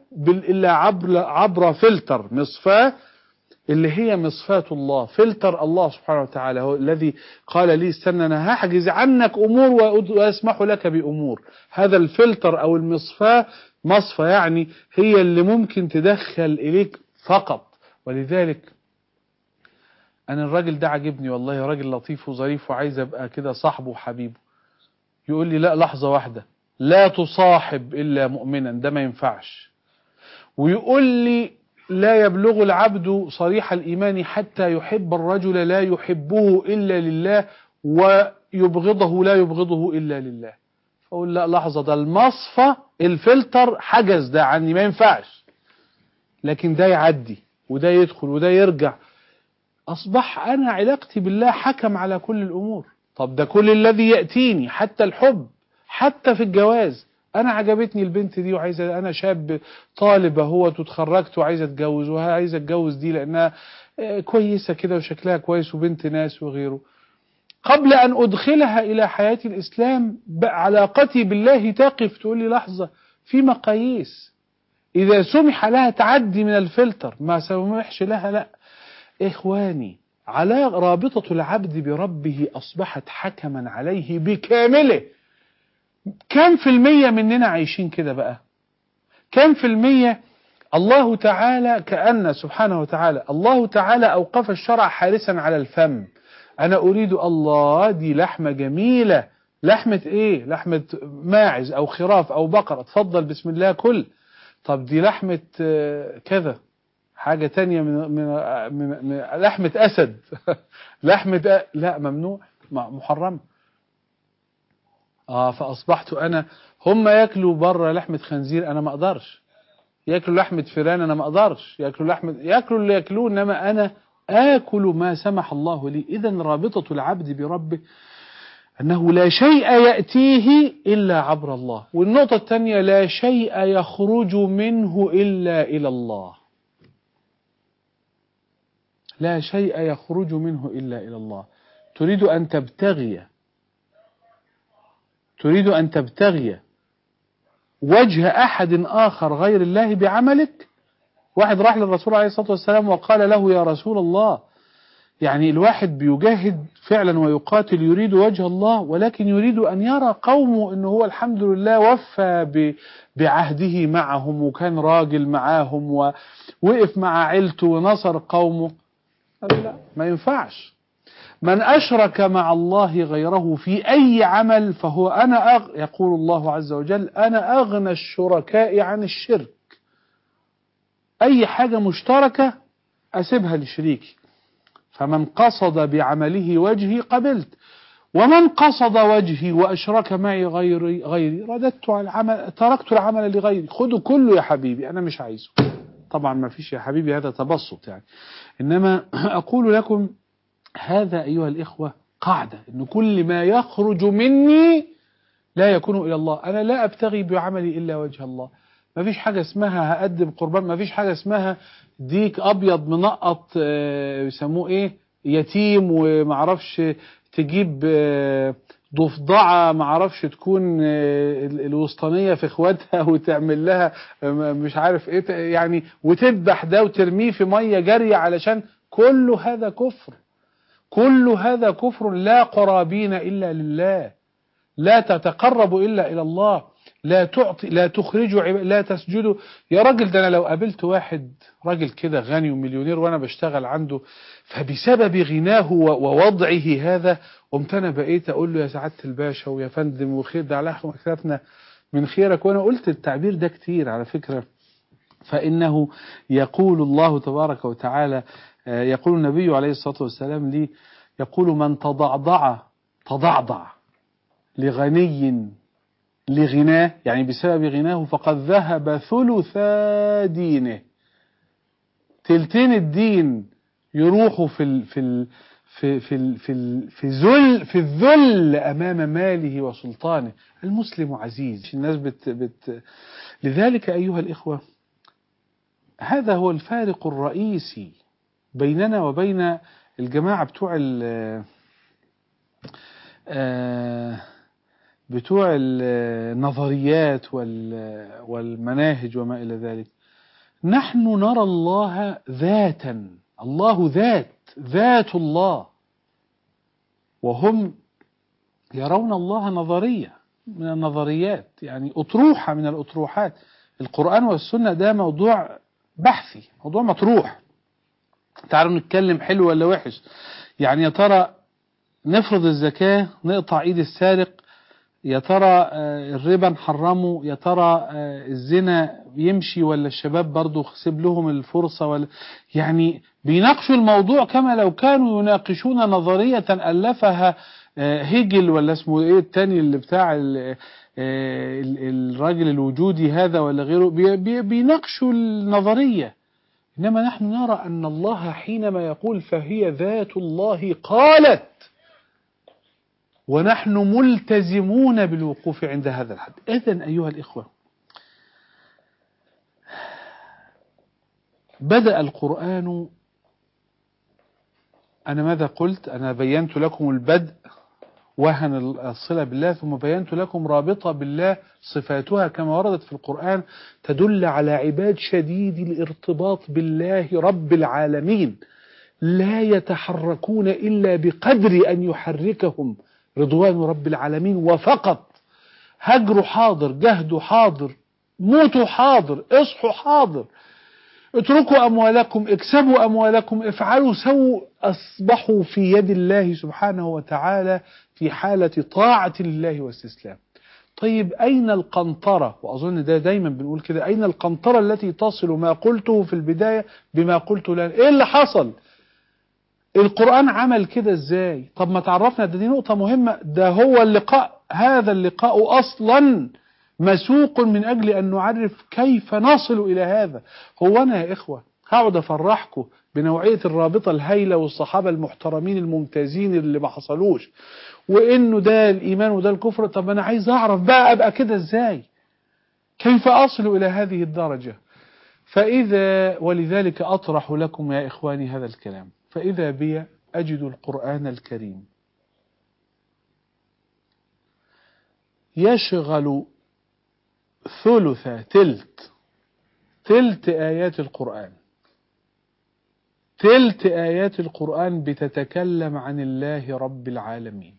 إلا عبر فلتر مصفاة، اللي هي مصفاة الله، فلتر الله سبحانه وتعالى، هو الذي قال لي استنى أنا هحجز عنك أمور وأسمح لك بأمور. هذا الفلتر أو المصفاة، مصفى يعني هي اللي ممكن تدخل إليك فقط. ولذلك أنا الراجل ده عجبني والله، راجل لطيف وظريف وعايز أبقى كده صاحبه وحبيبه. يقول لي لا لحظة واحدة، لا تصاحب إلا مؤمنا، ده ما ينفعش. ويقول لي لا يبلغ العبد صريح الإيمان حتى يحب الرجل لا يحبه إلا لله ويبغضه لا يبغضه إلا لله. فأقول لا لحظة، ده المصفى الفلتر حجز ده عني، ما ينفعش. لكن ده يعدي وده يدخل وده يرجع. أصبح أنا علاقتي بالله حكم على كل الأمور. طب ده كل الذي يأتيني، حتى الحب، حتى في الجواز. أنا عجبتني البنت دي وعايزة، أنا شاب طالب اهو واتخرجت وعايزة أتجوز، وعايزة أتجوز دي لأنها كويسة كده وشكلها كويس وبنت ناس وغيره. قبل أن أدخلها إلى حياة الإسلام علاقتي بالله تقف، تقول لي لحظة، في مقاييس. إذا سمح لها تعدي من الفلتر، ما سمحش لها لا. إخواني، على رابطة العبد بربه أصبحت حكما عليه بكامله. كم في المية مننا عايشين كده بقى؟ كم في المية؟ الله تعالى كأن سبحانه وتعالى، الله تعالى أوقف الشرع حارسا على الفم. أنا أريد الله دي لحمة جميلة، لحمة إيه؟ لحمة ماعز أو خراف أو بقرة، اتفضل بسم الله كل. طب دي لحمة كذا، حاجة تانية من لحمة أسد لحمة لا ممنوع، محرم. فأصبحت أنا، هم يأكلوا بره لحمة خنزير أنا ما أقدرش، يأكلوا لحمة فيران أنا ما أقدرش، يأكلوا اللي يأكلوه، إنما أنا آكل ما سمح الله لي. إذن رابطة العبد بربه أنه لا شيء يأتيه إلا عبر الله. والنقطة الثانية، لا شيء يخرج منه إلا إلى الله. لا شيء يخرج منه إلا إلى الله. تريد أن تبتغي وجه أحد آخر غير الله بعملك. واحد راح للرسول عليه الصلاة والسلام وقال له يا رسول الله، يعني الواحد بيجاهد فعلا ويقاتل يريد وجه الله، ولكن يريد أن يرى قومه أنه هو الحمد لله وفى بعهده معهم وكان راجل معاهم ووقف مع عيلته ونصر قومه. قال لا، ما ينفعش. من أشرك مع الله غيره في أي عمل فهو يقول الله عز وجل أنا أغنى الشركاء عن الشرك. أي حاجة مشتركة أسيبها لشريكي. فمن قصد بعمله وجهي قبلت، ومن قصد وجهي وأشرك معي غيري رددت على العمل، تركت العمل لغيري. خذوا كله يا حبيبي، أنا مش عايزه. طبعا ما فيش يا حبيبي، هذا تبسط يعني. إنما أقول لكم هذا أيها الإخوة قاعدة، إن كل ما يخرج مني لا يكون إلى الله. أنا لا أبتغي بعملي إلا وجه الله. ما فيش حاجة اسمها هقدم قربان، ما فيش حاجة اسمها ديك أبيض منقط يسموه إيه يتيم ومعرفش تجيب ضفدعة معرفش تكون الوسطانية في اخواتها وتعمل لها مش عارف ايه يعني، وتذبح ده وترميه في مية جارية علشان. كل هذا كفر، كل هذا كفر. لا قرابين إلا لله، لا تتقربوا إلا إلى الله، لا تعطي، لا تخرجوا، لا تسجدوا. يا راجل ده أنا لو قابلت واحد راجل كده غني ومليونير وأنا بشتغل عنده، فبسبب غناه ووضعه هذا قمت أنا بقيت أقول له يا سعادة الباشا ويا فندم وخير ده على مكتبنا من خيرك. وأنا قلت التعبير ده كتير على فكرة. فإنه يقول الله تبارك وتعالى، يقول النبي عليه الصلاة والسلام لي، يقول من تضعضع لغني لغناه، يعني بسبب غناه، فقد ذهب ثلثا دينه. تلتين الدين يروحوا في الذل أمام ماله وسلطانه. المسلم عزيز. الناس لذلك أيها الإخوة، هذا هو الفارق الرئيسي بيننا وبين الجماعة بتوع النظريات والمناهج وما إلى ذلك. نحن نرى الله ذاتا، الله ذات الله، وهم يرون الله نظرية من النظريات، يعني أطروحة من الأطروحات. القرآن والسنة ده موضوع بحثي، موضوع مطروح. تعالوا نتكلم حلو ولا وحش، يعني يا ترى نفرض الزكاة نقطع ايد السارق، يا ترى الربا نحرمه، يا ترى الزنا يمشي ولا الشباب برضو خسب لهم الفرصة، ولا يعني بيناقشوا الموضوع كما لو كانوا يناقشون نظرية ألفها هيجل ولا اسمه ايه التاني اللي بتاع الراجل الوجودي هذا ولا غيره، بيناقشوا النظرية. إنما نحن نرى أن الله حينما يقول فهي ذات الله قالت، ونحن ملتزمون بالوقوف عند هذا الحد. إذن أيها الإخوة، بدأ القرآن، أنا ماذا قلت؟ أنا بينت لكم البدء وهن الصلة بالله، ثم بينت لكم رابطة بالله صفاتها كما وردت في القرآن تدل على عباد شديد الارتباط بالله رب العالمين، لا يتحركون إلا بقدر أن يحركهم رضوان رب العالمين وفقط. هجروا حاضر، جهدوا حاضر، موتوا حاضر، اصحوا حاضر، اتركوا أموالكم، اكسبوا أموالكم، افعلوا سووا، أصبحوا في يد الله سبحانه وتعالى في حالة طاعة لله واستسلام. طيب أين القنطرة؟ وأظن ده دايما بنقول كده، أين القنطرة التي تصل ما قلته في البداية بما قلته الآن؟ إيه اللي حصل؟ القرآن عمل كده ازاي؟ طب ما تعرفنا، دي نقطة مهمة، ده هو اللقاء، هذا اللقاء أصلا مسوق من أجل أن نعرف كيف نصل إلى هذا. هو أنا يا إخوة هقعد أفرحكم بنوعية الرابطة الهائلة والصحابة المحترمين الممتازين اللي ما حصلوش، وإنه ده الإيمان وده الكفر؟ طب أنا عايز أعرف بقى أبقى كده إزاي، كيف أصل إلى هذه الدرجة؟ ولذلك أطرح لكم يا إخواني هذا الكلام، فإذا بي أجد القرآن الكريم يشغل تلت آيات القرآن، تلت آيات القرآن بتتكلم عن الله رب العالمين،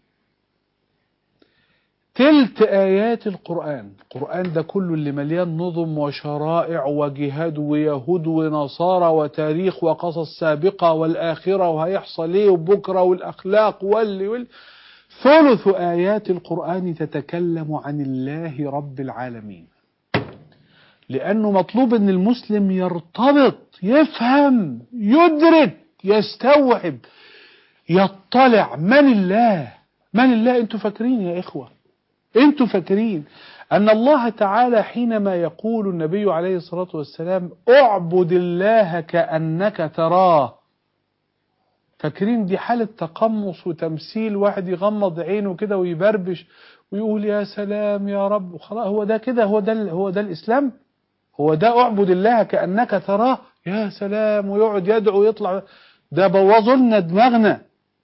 تلت آيات القرآن ده كله اللي مليان نظم وشرائع وجهاد ويهود ونصارى وتاريخ وقصص سابقة والآخرة وهيحصل ايه وبكرة والأخلاق ثلث آيات القرآن تتكلم عن الله رب العالمين، لأنه مطلوب أن المسلم يرتبط، يفهم، يدرك، يستوعب، يطلع من الله. انتوا فاكرين يا إخوة، انتوا فاكرين أن الله تعالى حينما يقول النبي عليه الصلاة والسلام اعبد الله كأنك تراه، فاكرين دي حالة تقمص وتمثيل، واحد يغمض عينه كده ويبربش ويقول يا سلام يا رب وخلاص، هو ده كده، هو ده الإسلام، هو ده اعبد الله كأنك تراه، يا سلام، ويقعد يدعو ويطلع، ده بوظوا لنا دماغنا.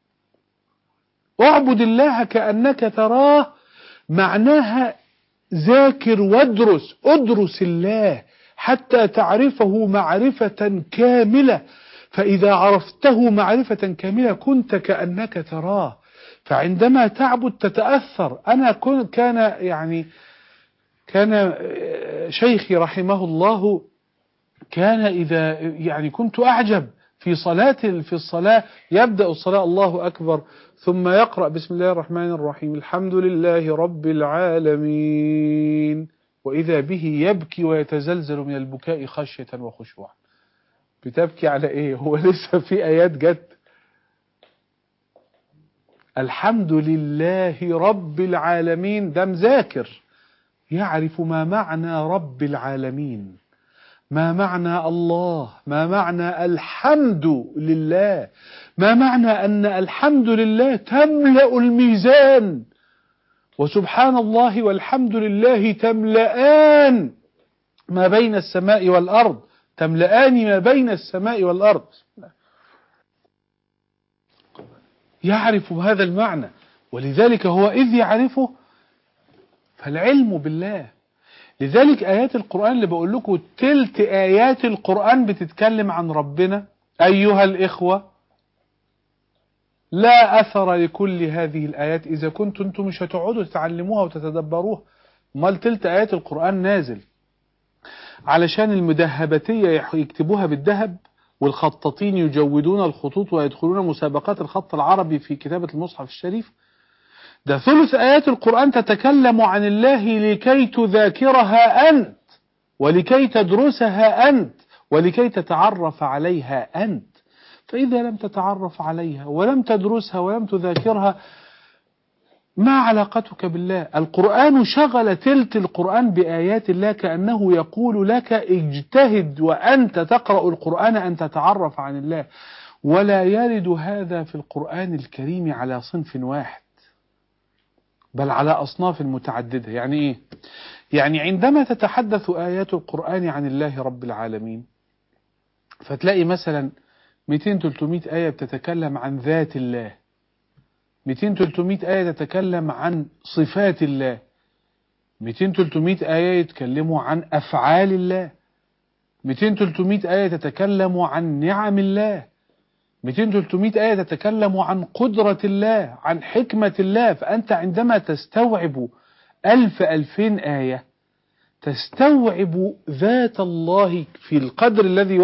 اعبد الله كأنك تراه معناها ذاكر وادرس، ادرس الله حتى تعرفه معرفة كاملة، فإذا عرفته معرفة كاملة كنت كأنك تراه، فعندما تعبد تتأثر. كان شيخي رحمه الله كان إذا كنت أعجب في الصلاة يبدأ الصلاة الله أكبر ثم يقرأ بسم الله الرحمن الرحيم الحمد لله رب العالمين، وإذا به يبكي ويتزلزل من البكاء خشية وخشوعا. بتبكي على إيه؟ هو لسه في آيات جت. الحمد لله رب العالمين، ده مذاكر، يعرف ما معنى رب العالمين، ما معنى الله، ما معنى الحمد لله، ما معنى أن الحمد لله تملأ الميزان، وسبحان الله والحمد لله تملأان ما بين السماء والأرض، تملأان ما بين السماء والأرض. يعرف هذا المعنى، ولذلك هو إذ يعرفه فالعلم بالله. لذلك آيات القرآن اللي بقول لكم تلت آيات القرآن بتتكلم عن ربنا أيها الإخوة، لا أثر لكل هذه الآيات إذا كنتم أنتم مش هتقعدوا تتعلموها وتتدبروها. امال تلت آيات القرآن نازل علشان المدهبتية يكتبوها بالذهب، والخطاطين يجودون الخطوط ويدخلون مسابقات الخط العربي في كتابة المصحف الشريف. ده ثلث آيات القرآن تتكلم عن الله لكي تذاكرها أنت، ولكي تدرسها أنت، ولكي تتعرف عليها أنت. فإذا لم تتعرف عليها ولم تدرسها ولم تذاكرها، ما علاقتك بالله؟ القرآن شغل تلت القرآن بآيات الله، كأنه يقول لك اجتهد وأنت تقرأ القرآن أن تتعرف عن الله. ولا يرد هذا في القرآن الكريم على صنف واحد، بل على أصناف متعددة. يعني إيه؟ يعني عندما تتحدث آيات القرآن عن الله رب العالمين، فتلاقي مثلا 200-300 آية بتتكلم عن ذات الله، 200-300 آية تتكلم عن صفات الله، 200-300 آية يتكلموا عن أفعال الله، 200-300 آية تتكلم عن نعم الله، 200-300 آية تتكلم عن قدرة الله، عن حكمة الله. فأنت عندما تستوعب 1000-2000 آية تستوعب ذات الله في القدر الذي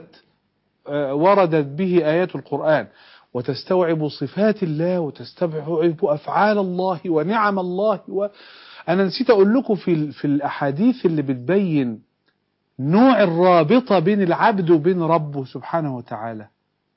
وردت به آيات القرآن، وتستوعب صفات الله، وتستوعب أفعال الله ونعم الله. أنا نسيت أقول لكم في الأحاديث اللي بتبين نوع الرابطة بين العبد وبين ربه سبحانه وتعالى،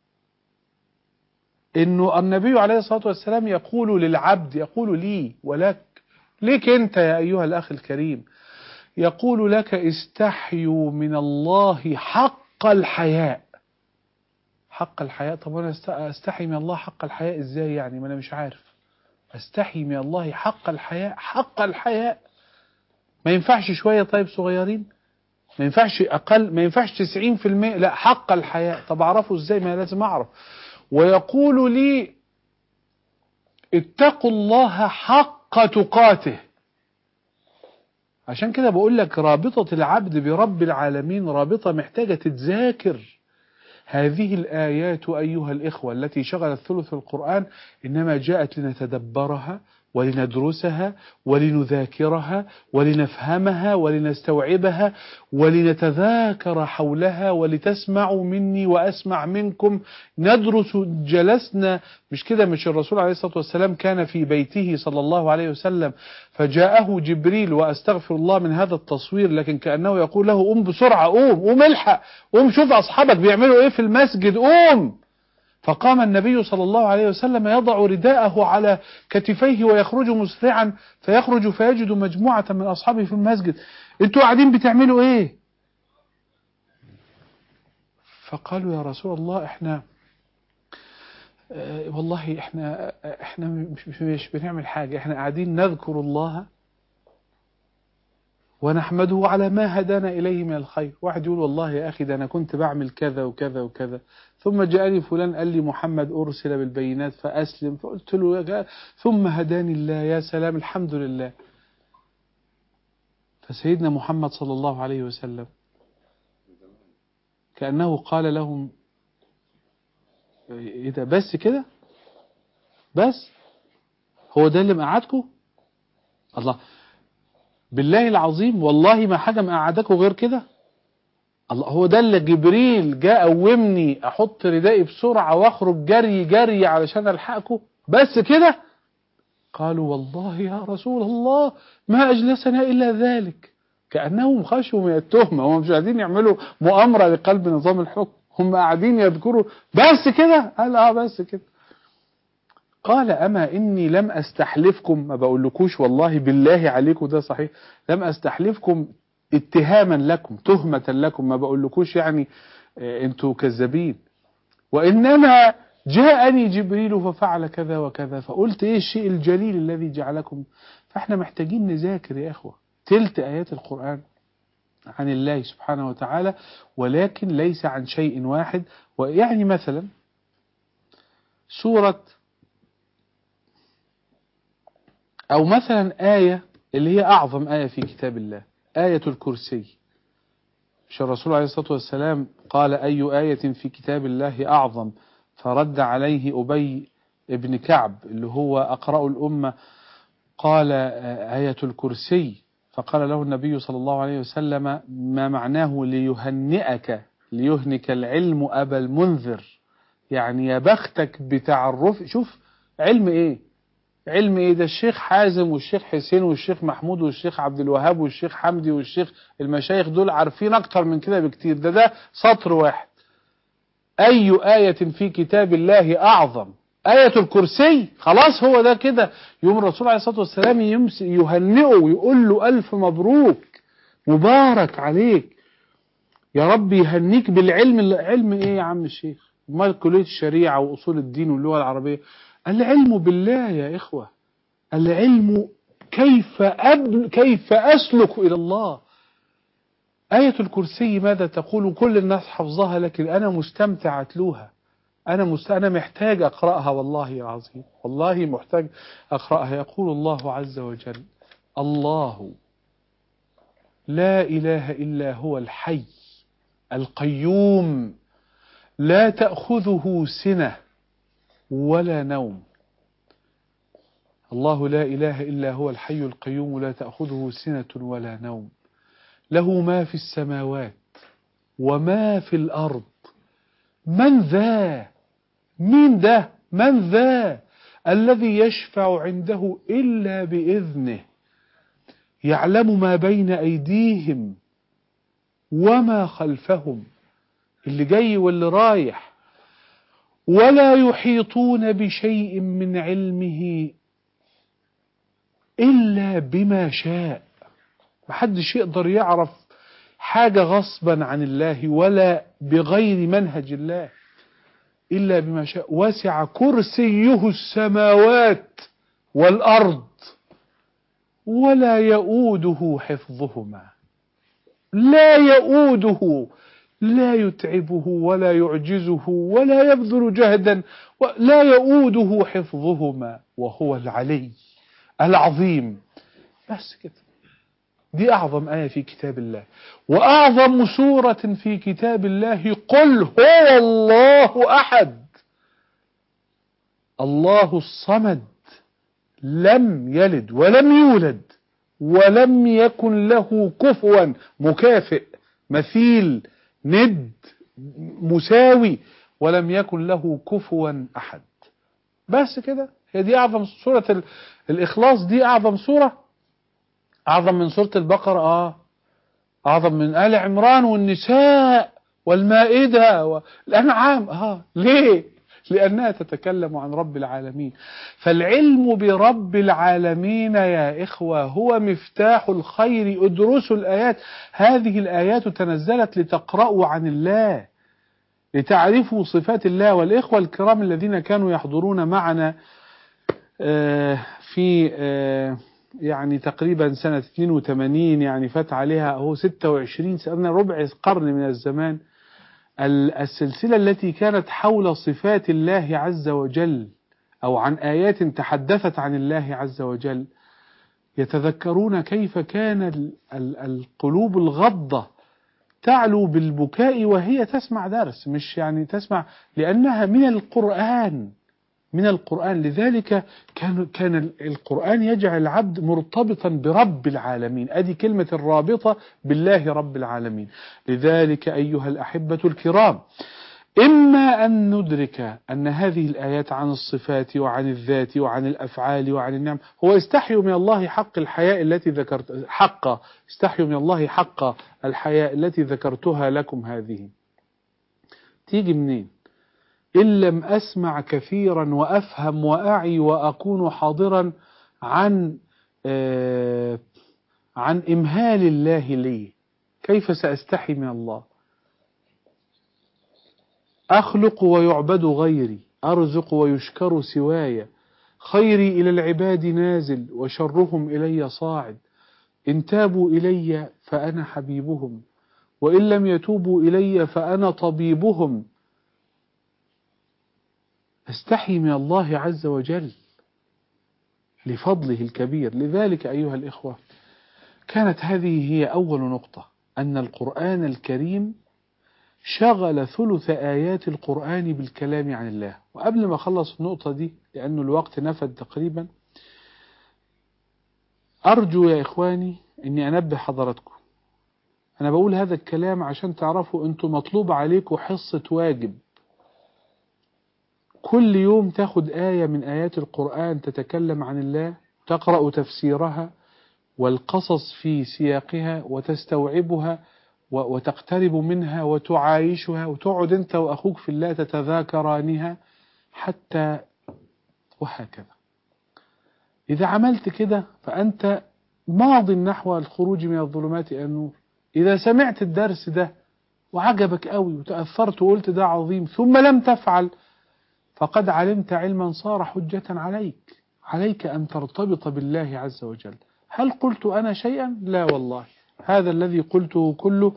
إنه النبي عليه الصلاة والسلام يقول للعبد، يقول لي ولك، ليك أنت يا أيها الأخ الكريم، يقول لك استحيوا من الله حق الحياء. حق الحياء؟ طب أنا أستحي من الله حق الحياء إزاي يعني؟ ما أنا مش عارف. أستحي من الله حق الحياء، حق الحياء ما ينفعش شوية طيب صغيرين؟ ما ينفعش أقل؟ ما ينفعش 90%؟ لا، حق الحياء. طب أعرفه إزاي؟ ما لازم أعرف. ويقول لي اتقوا الله حق تقاته. عشان كده بقول لك رابطة العبد برب العالمين رابطة محتاجة تتذاكر. هذه الآيات أيها الإخوة التي شغلت ثلث القرآن إنما جاءت لنتدبرها ولندرسها ولنذاكرها ولنفهمها ولنستوعبها ولنتذاكر حولها، ولتسمعوا مني وأسمع منكم. ندرس، جلسنا، مش كده؟ مش الرسول عليه الصلاة والسلام كان في بيته صلى الله عليه وسلم فجاءه جبريل، وأستغفر الله من هذا التصوير، لكن كأنه يقول له قوم بسرعة، قوم الحق، قوم شوف أصحابك بيعملوا إيه في المسجد، قوم. فقام النبي صلى الله عليه وسلم يضع رداءه على كتفيه ويخرج مسرعا، فيخرج فيجد مجموعة من أصحابه في المسجد. انتوا قاعدين بتعملوا ايه؟ فقالوا يا رسول الله احنا والله احنا مش بنعمل حاجة، احنا قاعدين نذكر الله ونحمده على ما هدانا إليه من الخير. واحد يقول والله يا أخي ده أنا كنت بعمل كذا وكذا وكذا، ثم جاءني فلان قال لي محمد أرسل بالبينات فأسلم، فقلت له ثم هداني الله، يا سلام الحمد لله. فسيدنا محمد صلى الله عليه وسلم كأنه قال لهم إيه ده؟ بس كده؟ بس هو ده اللي مقعدكم؟ الله، بالله العظيم والله ما حاجة مقعدكم غير كده. الله، هو ده اللي جبريل جاء قومني احط ردائي بسرعة واخرج جري جري علشان الحقكم؟ بس كده؟ قالوا والله يا رسول الله ما اجلسنا الا ذلك. كأنهم خشوا من التهمة، هم مش قاعدين يعملوا مؤامرة لقلب نظام الحكم، هم قاعدين يذكروا بس كده. قال بس كده. قال أما إني لم أستحلفكم، ما بقولكوش والله بالله عليكم ده صحيح، لم أستحلفكم اتهاما لكم، تهمة لكم، ما بقولكوش يعني انتوا كذابين، وإنما جاءني جبريل ففعل كذا وكذا، فقلت ايه الشيء الجليل الذي جعلكم. فاحنا محتاجين نذاكر يا إخوة تلت آيات القرآن عن الله سبحانه وتعالى، ولكن ليس عن شيء واحد. ويعني مثلا سورة، أو مثلا آية اللي هي أعظم آية في كتاب الله، آية الكرسي. مش الرسول عليه الصلاة والسلام قال أي آية في كتاب الله أعظم؟ فرد عليه أبي ابن كعب اللي هو أقرأ الأمة قال آية الكرسي. فقال له النبي صلى الله عليه وسلم ما معناه ليهنك العلم أبا المنذر، يعني يا بختك بتعرف. شوف علم ايه، علم ايه ده؟ الشيخ حازم والشيخ حسين والشيخ محمود والشيخ عبد الوهاب والشيخ حمدي والشيخ المشايخ دول عارفين اكتر من كده بكتير. ده سطر واحد. اي آية في كتاب الله اعظم؟ آية الكرسي. خلاص هو ده كده. يوم الرسول عليه الصلاة والسلام يهنئه ويقول له ألف مبروك، مبارك عليك، يا رب يهنيك بالعلم. العلم ايه يا عم الشيخ؟ امال كلية الشريعة وأصول الدين واللغة العربية؟ العلم بالله يا إخوة. العلم كيف أسلك إلى الله. آية الكرسي ماذا تقول؟ كل الناس حفظها لكن أنا مستمتع أتلوها. أنا محتاج أقرأها، والله العظيم والله محتاج أقرأها. يقول الله عز وجل: الله لا إله إلا هو الحي القيوم لا تأخذه سنة ولا نوم. الله لا إله إلا هو الحي القيوم لا تأخذه سنة ولا نوم، له ما في السماوات وما في الأرض. من ذا؟ مين ده؟ من ذا الذي يشفع عنده إلا بإذنه، يعلم ما بين أيديهم وما خلفهم، اللي جاي واللي رايح، ولا يحيطون بشيء من علمه إلا بما شاء. محدش يقدر يعرف حاجة غصبا عن الله ولا بغير منهج الله إلا بما شاء. وسع كرسيه السماوات والأرض ولا يؤوده حفظهما. لا يؤوده، لا يتعبه ولا يعجزه ولا يبذل جهدا، لا يؤوده حفظهما وهو العلي العظيم. بس كده. دي أعظم آية في كتاب الله، وأعظم سورة في كتاب الله. قل هو الله أحد الله الصمد لم يلد ولم يولد ولم يكن له كفوا مكافئ مثيل ند مساوي، ولم يكن له كفوا أحد. بس كده. هي دي أعظم سورة الإخلاص. دي أعظم سورة، أعظم من سورة البقرة، أعظم من آل عمران والنساء والمائدة والأنعام. ليه؟ لأنها تتكلم عن رب العالمين. فالعلم برب العالمين يا إخوة هو مفتاح الخير. ادرسوا الآيات. هذه الآيات تنزلت لتقرأوا عن الله، لتعرفوا صفات الله. والإخوة الكرام الذين كانوا يحضرون معنا في يعني تقريبا سنة 82، يعني فات عليها هو 26 سنة، ربع قرن من الزمان. السلسلة التي كانت حول صفات الله عز وجل أو عن آيات تحدثت عن الله عز وجل، يتذكرون كيف كان القلوب الغضة تعلو بالبكاء وهي تسمع درس، مش يعني تسمع لأنها من القرآن، من القرآن. لذلك كان القرآن يجعل العبد مرتبطا برب العالمين. أدي كلمة الرابطة بالله رب العالمين. لذلك أيها الأحبة الكرام، إما أن ندرك أن هذه الآيات عن الصفات وعن الذات وعن الأفعال وعن النعم، هو استحيوا من الله حق الحياء التي ذكرت، استحيوا من الله حق الحياء التي ذكرتها لكم. هذه تيجي منين؟ إن لم أسمع كثيرا وأفهم وأعي وأكون حاضرا عن إمهال الله لي. كيف سأستحي من الله؟ أخلق ويعبد غيري، أرزق ويشكر سواي، خيري إلى العباد نازل وشرهم إلي صاعد، إن تابوا إلي فأنا حبيبهم وإن لم يتوبوا إلي فأنا طبيبهم. استحي من الله عز وجل لفضله الكبير. لذلك أيها الإخوة كانت هذه هي أول نقطة، أن القرآن الكريم شغل ثلث آيات القرآن بالكلام عن الله. وقبل ما أخلص النقطة دي لأنه الوقت نفد تقريبا، أرجو يا إخواني أني أنبه حضراتكم. أنا بقول هذا الكلام عشان تعرفوا أنتم مطلوب عليكم حصة واجب، كل يوم تاخد آية من آيات القرآن تتكلم عن الله، تقرأ تفسيرها والقصص في سياقها وتستوعبها وتقترب منها وتعايشها، وتقعد أنت وأخوك في الله تتذاكرانها حتى وهكذا. إذا عملت كده فأنت ماض نحو الخروج من الظلمات إلى النور. إذا سمعت الدرس ده وعجبك قوي وتأثرت وقلت ده عظيم ثم لم تفعل، فقد علمت علما صار حجة عليك. عليك أن ترتبط بالله عز وجل. هل قلت أنا شيئا؟ لا والله، هذا الذي قلته كله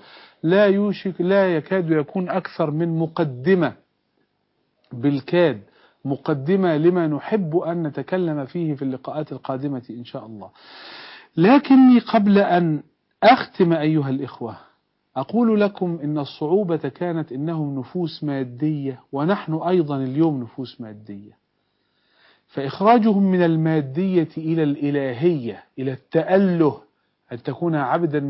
لا يكاد يكون أكثر من مقدمة، بالكاد مقدمة لما نحب أن نتكلم فيه في اللقاءات القادمة إن شاء الله. لكني قبل أن أختم أيها الإخوة أقول لكم إن الصعوبة كانت إنهم نفوس مادية، ونحن أيضا اليوم نفوس مادية، فإخراجهم من المادية إلى الإلهية، إلى التأله، أن تكون عبدا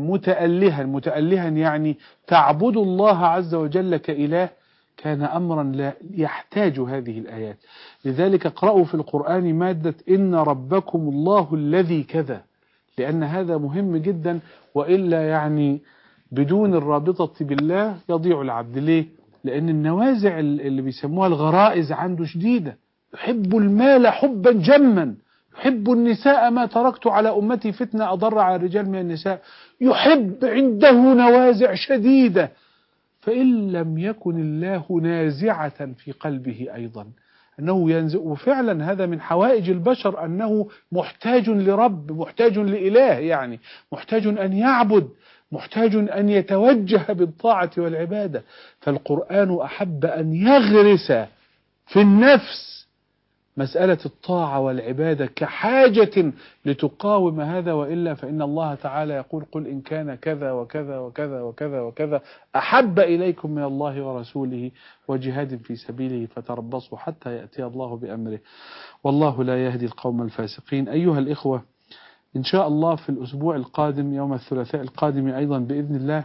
متألها يعني تعبد الله عز وجل كإله، كان أمرا لا يحتاج هذه الآيات. لذلك اقرأوا في القرآن مادة إن ربكم الله الذي كذا، لأن هذا مهم جدا، وإلا يعني بدون الرابطة بالله يضيع العبد. ليه؟ لأن النوازع اللي بيسموها الغرائز عنده شديدة، يحب المال حبا جما، يحب النساء ما تركت على أمتي فتنة أضر على الرجال من النساء، يحب، عنده نوازع شديدة. فإن لم يكن الله نازعة في قلبه أيضا أنه ينزع، وفعلا هذا من حوائج البشر أنه محتاج لرب، محتاج لإله، يعني محتاج أن يعبد، محتاج أن يتوجه بالطاعة والعبادة. فالقرآن أحب أن يغرس في النفس مسألة الطاعة والعبادة كحاجة لتقاوم هذا، وإلا فإن الله تعالى يقول قل إن كان كذا وكذا وكذا وكذا وكذا أحب إليكم من الله ورسوله وجهاد في سبيله فتربصوا حتى يأتي الله بأمره والله لا يهدي القوم الفاسقين. أيها الإخوة، إن شاء الله في الأسبوع القادم يوم الثلاثاء القادم أيضا بإذن الله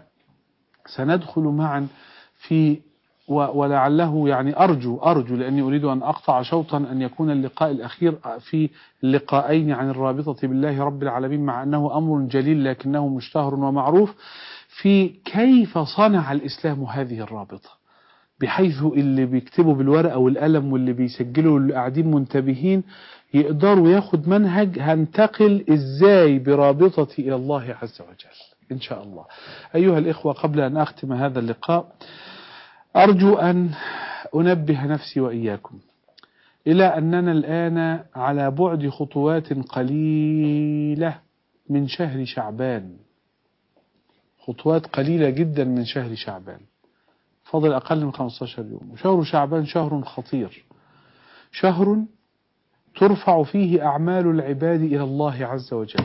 سندخل معا في ولعله يعني أرجو لأني أريد أن أقطع شوطا أن يكون اللقاء الأخير في اللقاءين عن الرابطة بالله رب العالمين، مع أنه أمر جليل لكنه مشتهر ومعروف، في كيف صنع الإسلام هذه الرابطة، بحيث اللي بيكتبوا بالورقة والقلم واللي بيسجلوا واللي قاعدين منتبهين يقدروا ياخد منهج هنتقل إزاي برابطة إلى الله عز وجل إن شاء الله. أيها الإخوة، قبل أن أختم هذا اللقاء أرجو أن أنبه نفسي وإياكم إلى أننا الآن على بعد خطوات قليلة من شهر شعبان، خطوات قليلة جدا من شهر شعبان، فضل أقل من 15 يوم. وشهر شعبان شهر خطير، شهر ترفع فيه أعمال العباد إلى الله عز وجل،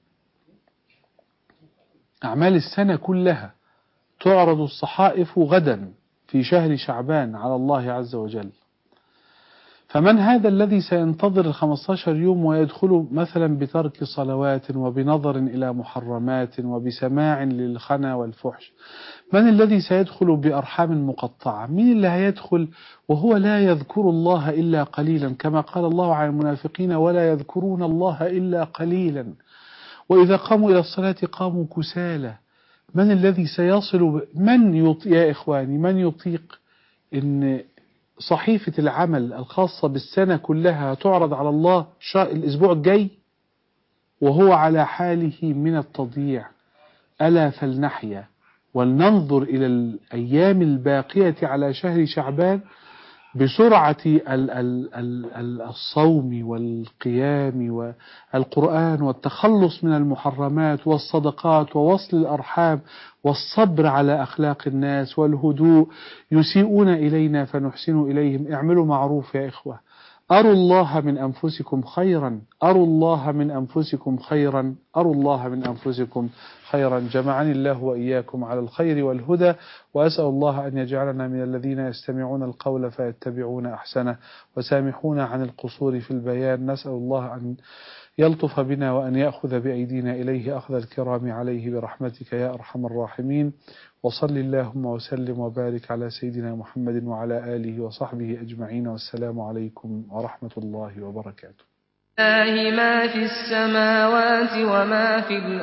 أعمال السنة كلها تعرض الصحائف غدا في شهر شعبان على الله عز وجل. فمن هذا الذي سينتظر 15 يوم ويدخل مثلا بترك صلوات وبنظر إلى محرمات وبسماع للخنا والفحش؟ من الذي سيدخل بأرحام مقطعة؟ من اللي هيدخل وهو لا يذكر الله إلا قليلا، كما قال الله عن المنافقين ولا يذكرون الله إلا قليلا، وإذا قاموا إلى الصلاة قاموا كسالى؟ من الذي سيصل يا إخواني من يطيق إن صحيفة العمل الخاصة بالسنة كلها تعرض على الله الأسبوع الجاي وهو على حاله من التضييع؟ ألا فلنحيا ولننظر إلى الأيام الباقية على شهر شعبان بسرعة الصوم والقيام والقرآن والتخلص من المحرمات والصدقات ووصل الأرحام والصبر على أخلاق الناس والهدوء. يسيئون إلينا فنحسن إليهم، اعملوا معروف يا إخوة، أروا الله من أنفسكم خيرا، أروا الله من أنفسكم خيرا، أروا الله من أنفسكم خيرا. جمعني الله وإياكم على الخير والهدى، وأسأل الله أن يجعلنا من الذين يستمعون القول فيتبعون أحسنه، وسامحونا عن القصور في البيان. نسأل الله أن يلطف بنا وأن يأخذ بأيدينا إليه أخذ الكرام عليه برحمتك يا أرحم الراحمين. وصل اللهم وسلم وبارك على سيدنا محمد وعلى آله وصحبه أجمعين، والسلام عليكم ورحمة الله وبركاته. لله ما في السماوات وما في الأرض